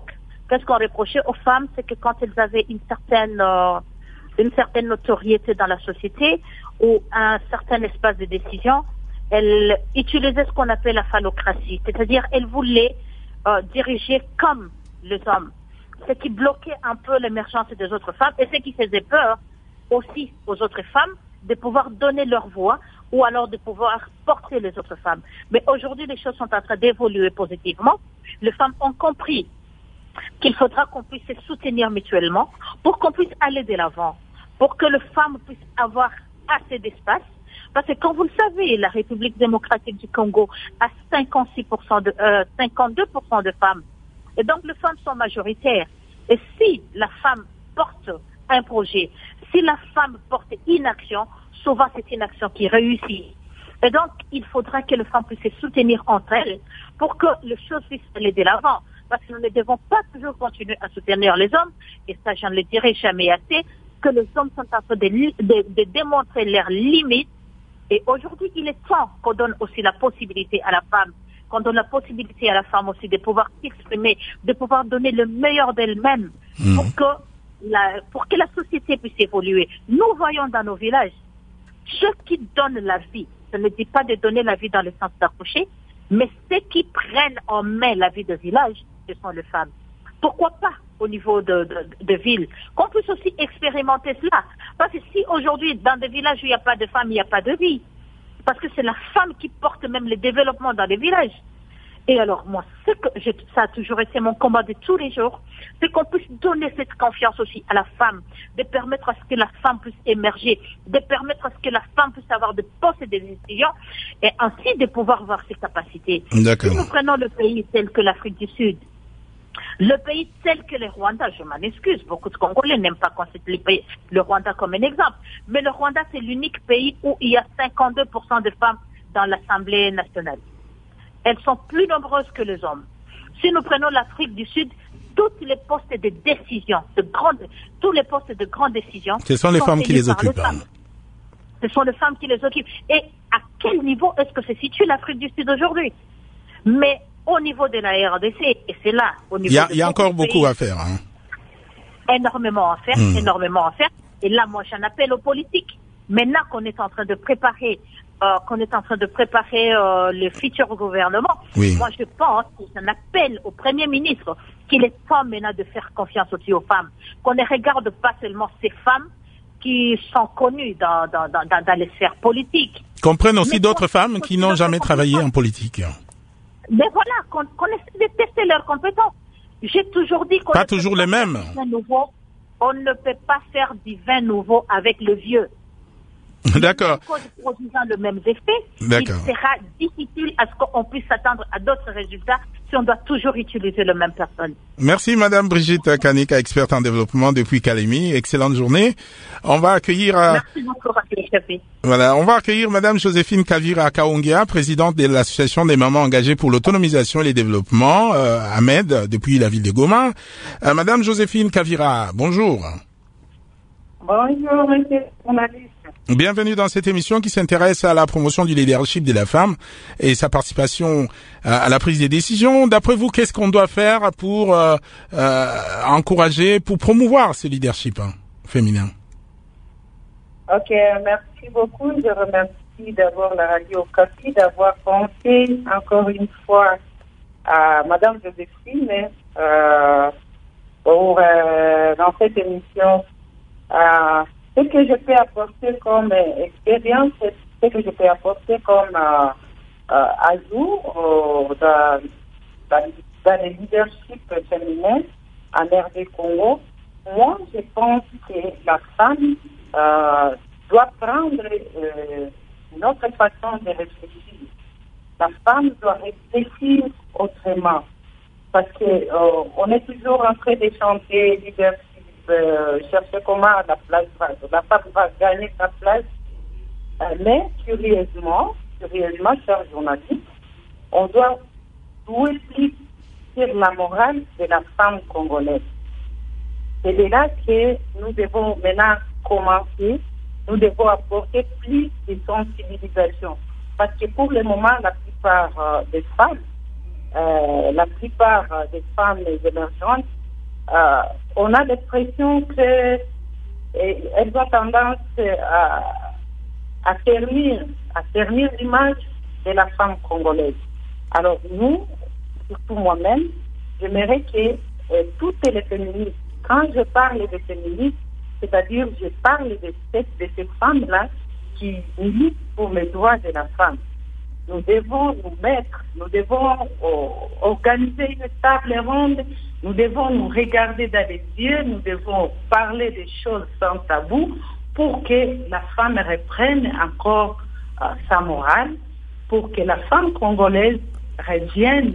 qu'est-ce qu'on reprochait aux femmes? C'est que quand elles avaient une certaine, euh, une certaine notoriété dans la société ou un certain espace de décision, elles utilisaient ce qu'on appelle la phallocratie, c'est-à-dire elles voulaient euh, diriger comme les hommes, ce qui bloquait un peu l'émergence des autres femmes et ce qui faisait peur aussi aux autres femmes de pouvoir donner leur voix ou alors de pouvoir porter les autres femmes. Mais aujourd'hui, les choses sont en train d'évoluer positivement. Les femmes ont compris qu'il faudra qu'on puisse se soutenir mutuellement pour qu'on puisse aller de l'avant, pour que les femmes puissent avoir assez d'espace. Parce que comme vous le savez, la République démocratique du Congo a cinquante-six pour cent de, euh, cinquante-deux pour cent de femmes. Et donc les femmes sont majoritaires. Et si la femme porte un projet, si la femme porte une action, souvent c'est une action qui réussit. Et donc il faudra que les femmes puissent se soutenir entre elles pour que les choses puissent aller de l'avant. Parce que nous ne devons pas toujours continuer à soutenir les hommes, et ça je ne le dirai jamais assez, que les hommes sont en train de, de, de démontrer leurs limites. Et aujourd'hui, il est temps qu'on donne aussi la possibilité à la femme, qu'on donne la possibilité à la femme aussi de pouvoir s'exprimer, de pouvoir donner le meilleur d'elle-même mmh. pour que la, pour que la société puisse évoluer. Nous voyons dans nos villages, ceux qui donnent la vie, je ne dis pas de donner la vie dans le sens d'accoucher, mais ceux qui prennent en main la vie de village, ce sont les femmes. Pourquoi pas au niveau de, de, de ville, qu'on puisse aussi expérimenter cela. Parce que si aujourd'hui, dans des villages où il n'y a pas de femmes, il n'y a pas de vie. Parce que c'est la femme qui porte même le développement dans les villages. Et alors, moi, ce que je, ça a toujours été mon combat de tous les jours, c'est qu'on puisse donner cette confiance aussi à la femme, de permettre à ce que la femme puisse émerger, de permettre à ce que la femme puisse avoir de postes et des décisions, et ainsi de pouvoir voir ses capacités. D'accord. Si nous prenons le pays tel que l'Afrique du Sud, le pays tel que le Rwanda, je m'en excuse, beaucoup de Congolais n'aiment pas qu'on cite le, pays, le Rwanda comme un exemple, mais le Rwanda c'est l'unique pays où il y a cinquante-deux pour cent de femmes dans l'Assemblée nationale. Elles sont plus nombreuses que les hommes. Si nous prenons l'Afrique du Sud, tous les postes de décision, de grande, tous les postes de grande décision, ce sont les femmes qui les occupent. Ce sont les femmes qui les occupent. Et à quel niveau est-ce que se situe l'Afrique du Sud aujourd'hui? Mais au niveau de la R D C, et c'est là, au niveau il y a, de il y a encore beaucoup à faire. Hein. Énormément à faire, mmh. énormément à faire. Et là, moi, j'en appelle aux politiques. Maintenant qu'on est en train de préparer, euh, qu'on est en train de préparer euh, le futur gouvernement, oui. moi, je pense que j'en appelle au Premier ministre qu'il est temps maintenant de faire confiance aussi aux femmes. Qu'on ne regarde pas seulement ces femmes qui sont connues dans, dans, dans, dans les sphères politiques. Qu'on prenne aussi d'autres femmes qui n'ont jamais travaillé en politique. Mais voilà, qu'on, qu'on essaie de tester leurs compétences. J'ai toujours dit qu'on pas toujours les mêmes. Nouveau, on ne peut pas faire du vin nouveau avec le vieux. D'accord. Produisant le même effet, D'accord. il sera difficile à ce qu'on puisse s'attendre à d'autres résultats si on doit toujours utiliser la même personne. Merci Madame Brigitte Kanika, experte en développement depuis Kalemi. Excellente journée. On va accueillir... Euh... Merci beaucoup, Raphaël. Voilà, on va accueillir Madame Joséphine Kavira Kaongia, présidente de l'association des mamans engagées pour l'autonomisation et le développement, euh, Ahmed, depuis la ville de Goma. Euh, Madame Joséphine Kavira, bonjour. Bonjour, monsieur le journaliste. Bienvenue dans cette émission qui s'intéresse à la promotion du leadership de la femme et sa participation à la prise des décisions. D'après vous, qu'est-ce qu'on doit faire pour euh, euh, encourager, pour promouvoir ce leadership hein, féminin? Ok, merci beaucoup. Je remercie d'abord la radio Okapi d'avoir pensé encore une fois à Madame Joséphine euh, pour euh, dans cette émission. Euh, ce que je peux apporter comme euh, expérience, ce que je peux apporter comme euh, euh, ajout euh, dans, dans, dans le leadership féminin en R D Congo, moi je pense que la femme euh, doit prendre euh, notre façon de réfléchir. La femme doit réfléchir autrement. Parce que euh, on est toujours en train de chanter leadership. Euh, chercher comment la place va, la femme va gagner sa place. Euh, mais curieusement, curieusement, chers journalistes, on doit jouer plus sur la morale de la femme congolaise. C'est de là que nous devons maintenant commencer, nous devons apporter plus de sensibilisation. Parce que pour le moment, la plupart euh, des femmes, euh, la plupart des femmes émergentes euh, on a l'impression que elles ont tendance à, à ternir, à ternir l'image de la femme congolaise. Alors nous, surtout moi-même, j'aimerais que euh, toutes les féministes, quand je parle de féministes, c'est-à-dire je parle de, cette, de ces femmes-là qui militent pour les droits de la femme. Nous devons nous mettre, nous devons oh, organiser une table ronde, nous devons nous regarder dans les yeux, nous devons parler des choses sans tabou pour que la femme reprenne encore euh, sa morale, pour que la femme congolaise revienne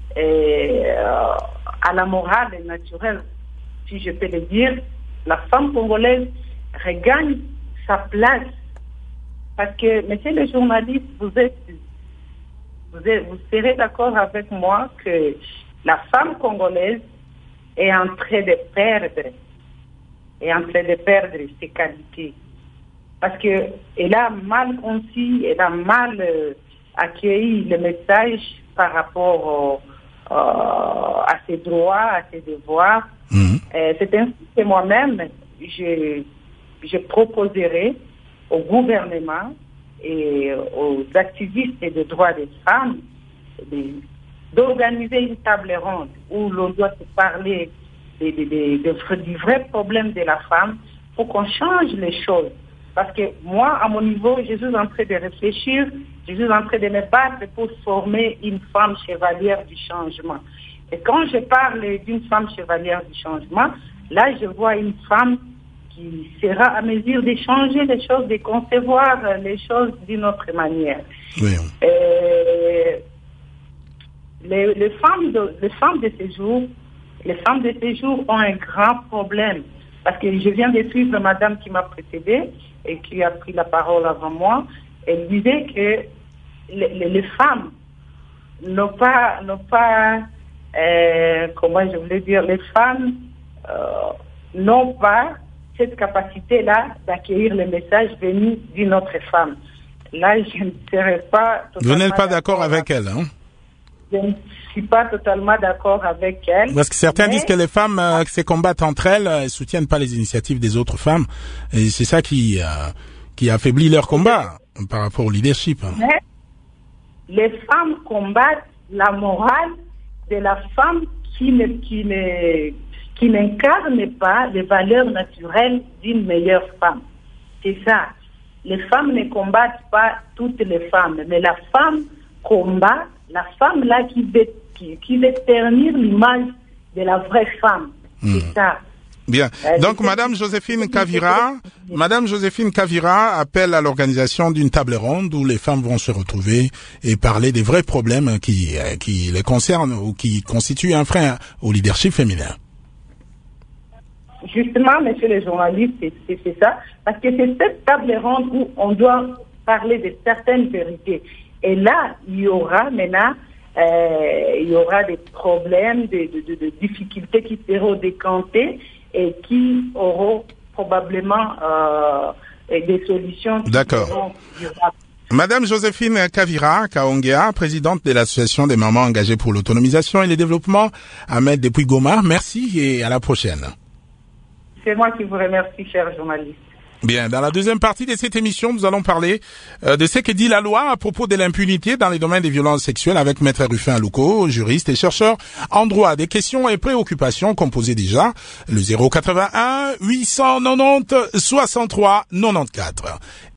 euh, à la morale naturelle, si je peux le dire. La femme congolaise regagne sa place. Parce que, monsieur le journaliste, vous êtes, vous, êtes, vous serez d'accord avec moi que la femme congolaise est en train de perdre, est en train de perdre ses qualités. Parce que elle a mal conçu, elle a mal euh, accueilli le message par rapport au, euh, à ses droits, à ses devoirs. Mmh. Euh, c'est ainsi que moi-même, je, je proposerai au gouvernement et aux activistes des droits des femmes de, d'organiser une table ronde où l'on doit se parler des de, de, de, du vrai problème de la femme pour qu'on change les choses. Parce que moi, à mon niveau, je suis en train de réfléchir, je suis en train de me battre pour former une femme chevalière du changement. Et quand je parle d'une femme chevalière du changement, là, je vois une femme qui sera à mesure de changer les choses, de concevoir les choses d'une autre manière. Oui. Et les, les, femmes de, les femmes de ces jours, les femmes de ces jours ont un grand problème. Parce que je viens de suivre madame qui m'a précédée et qui a pris la parole avant moi. Elle disait que les, les, les femmes n'ont pas, n'ont pas euh, comment je voulais dire, les femmes euh, n'ont pas cette capacité-là d'accueillir le message venu d'une autre femme. Là, je ne serais pas... Vous n'êtes pas d'accord avec elle, hein? Je ne suis pas totalement d'accord avec elle. Parce que certains mais... disent que les femmes euh, qui se combattent entre elles, elles soutiennent pas les initiatives des autres femmes. Et c'est ça qui, euh, qui affaiblit leur combat par rapport au leadership. Mais les femmes combattent la morale de la femme qui ne, qui ne, qui n'incarne pas les valeurs naturelles d'une meilleure femme. C'est ça. Les femmes ne combattent pas toutes les femmes, mais la femme combat la femme là qui veut, qui, qui veut ternir l'image de la vraie femme. Mmh. C'est ça. Bien. Euh, Donc, Madame Joséphine Kavira, Madame Joséphine Kavira appelle à l'organisation d'une table ronde où les femmes vont se retrouver et parler des vrais problèmes qui, qui les concernent ou qui constituent un frein au leadership féminin. Justement, monsieur le journaliste, c'est, c'est, c'est ça. Parce que c'est cette table ronde où on doit parler de certaines vérités. Et là, il y aura maintenant, euh, il y aura des problèmes, des, de, de, de difficultés qui seront décantées et qui auront probablement euh, des solutions. D'accord. Madame Joséphine Kavira Kaongea, présidente de l'association des mamans engagées pour l'autonomisation et le développement, Ahmed depuis Goma, merci et à la prochaine. C'est moi qui vous remercie, cher journaliste. Bien, dans la deuxième partie de cette émission, nous allons parler euh, de ce que dit la loi à propos de l'impunité dans les domaines des violences sexuelles avec Maître Rufin Louko, juriste et chercheur en droit. Des questions et préoccupations composées déjà le zéro quatre-vingt-un huit cent quatre-vingt-dix soixante-trois quatre-vingt-quatorze.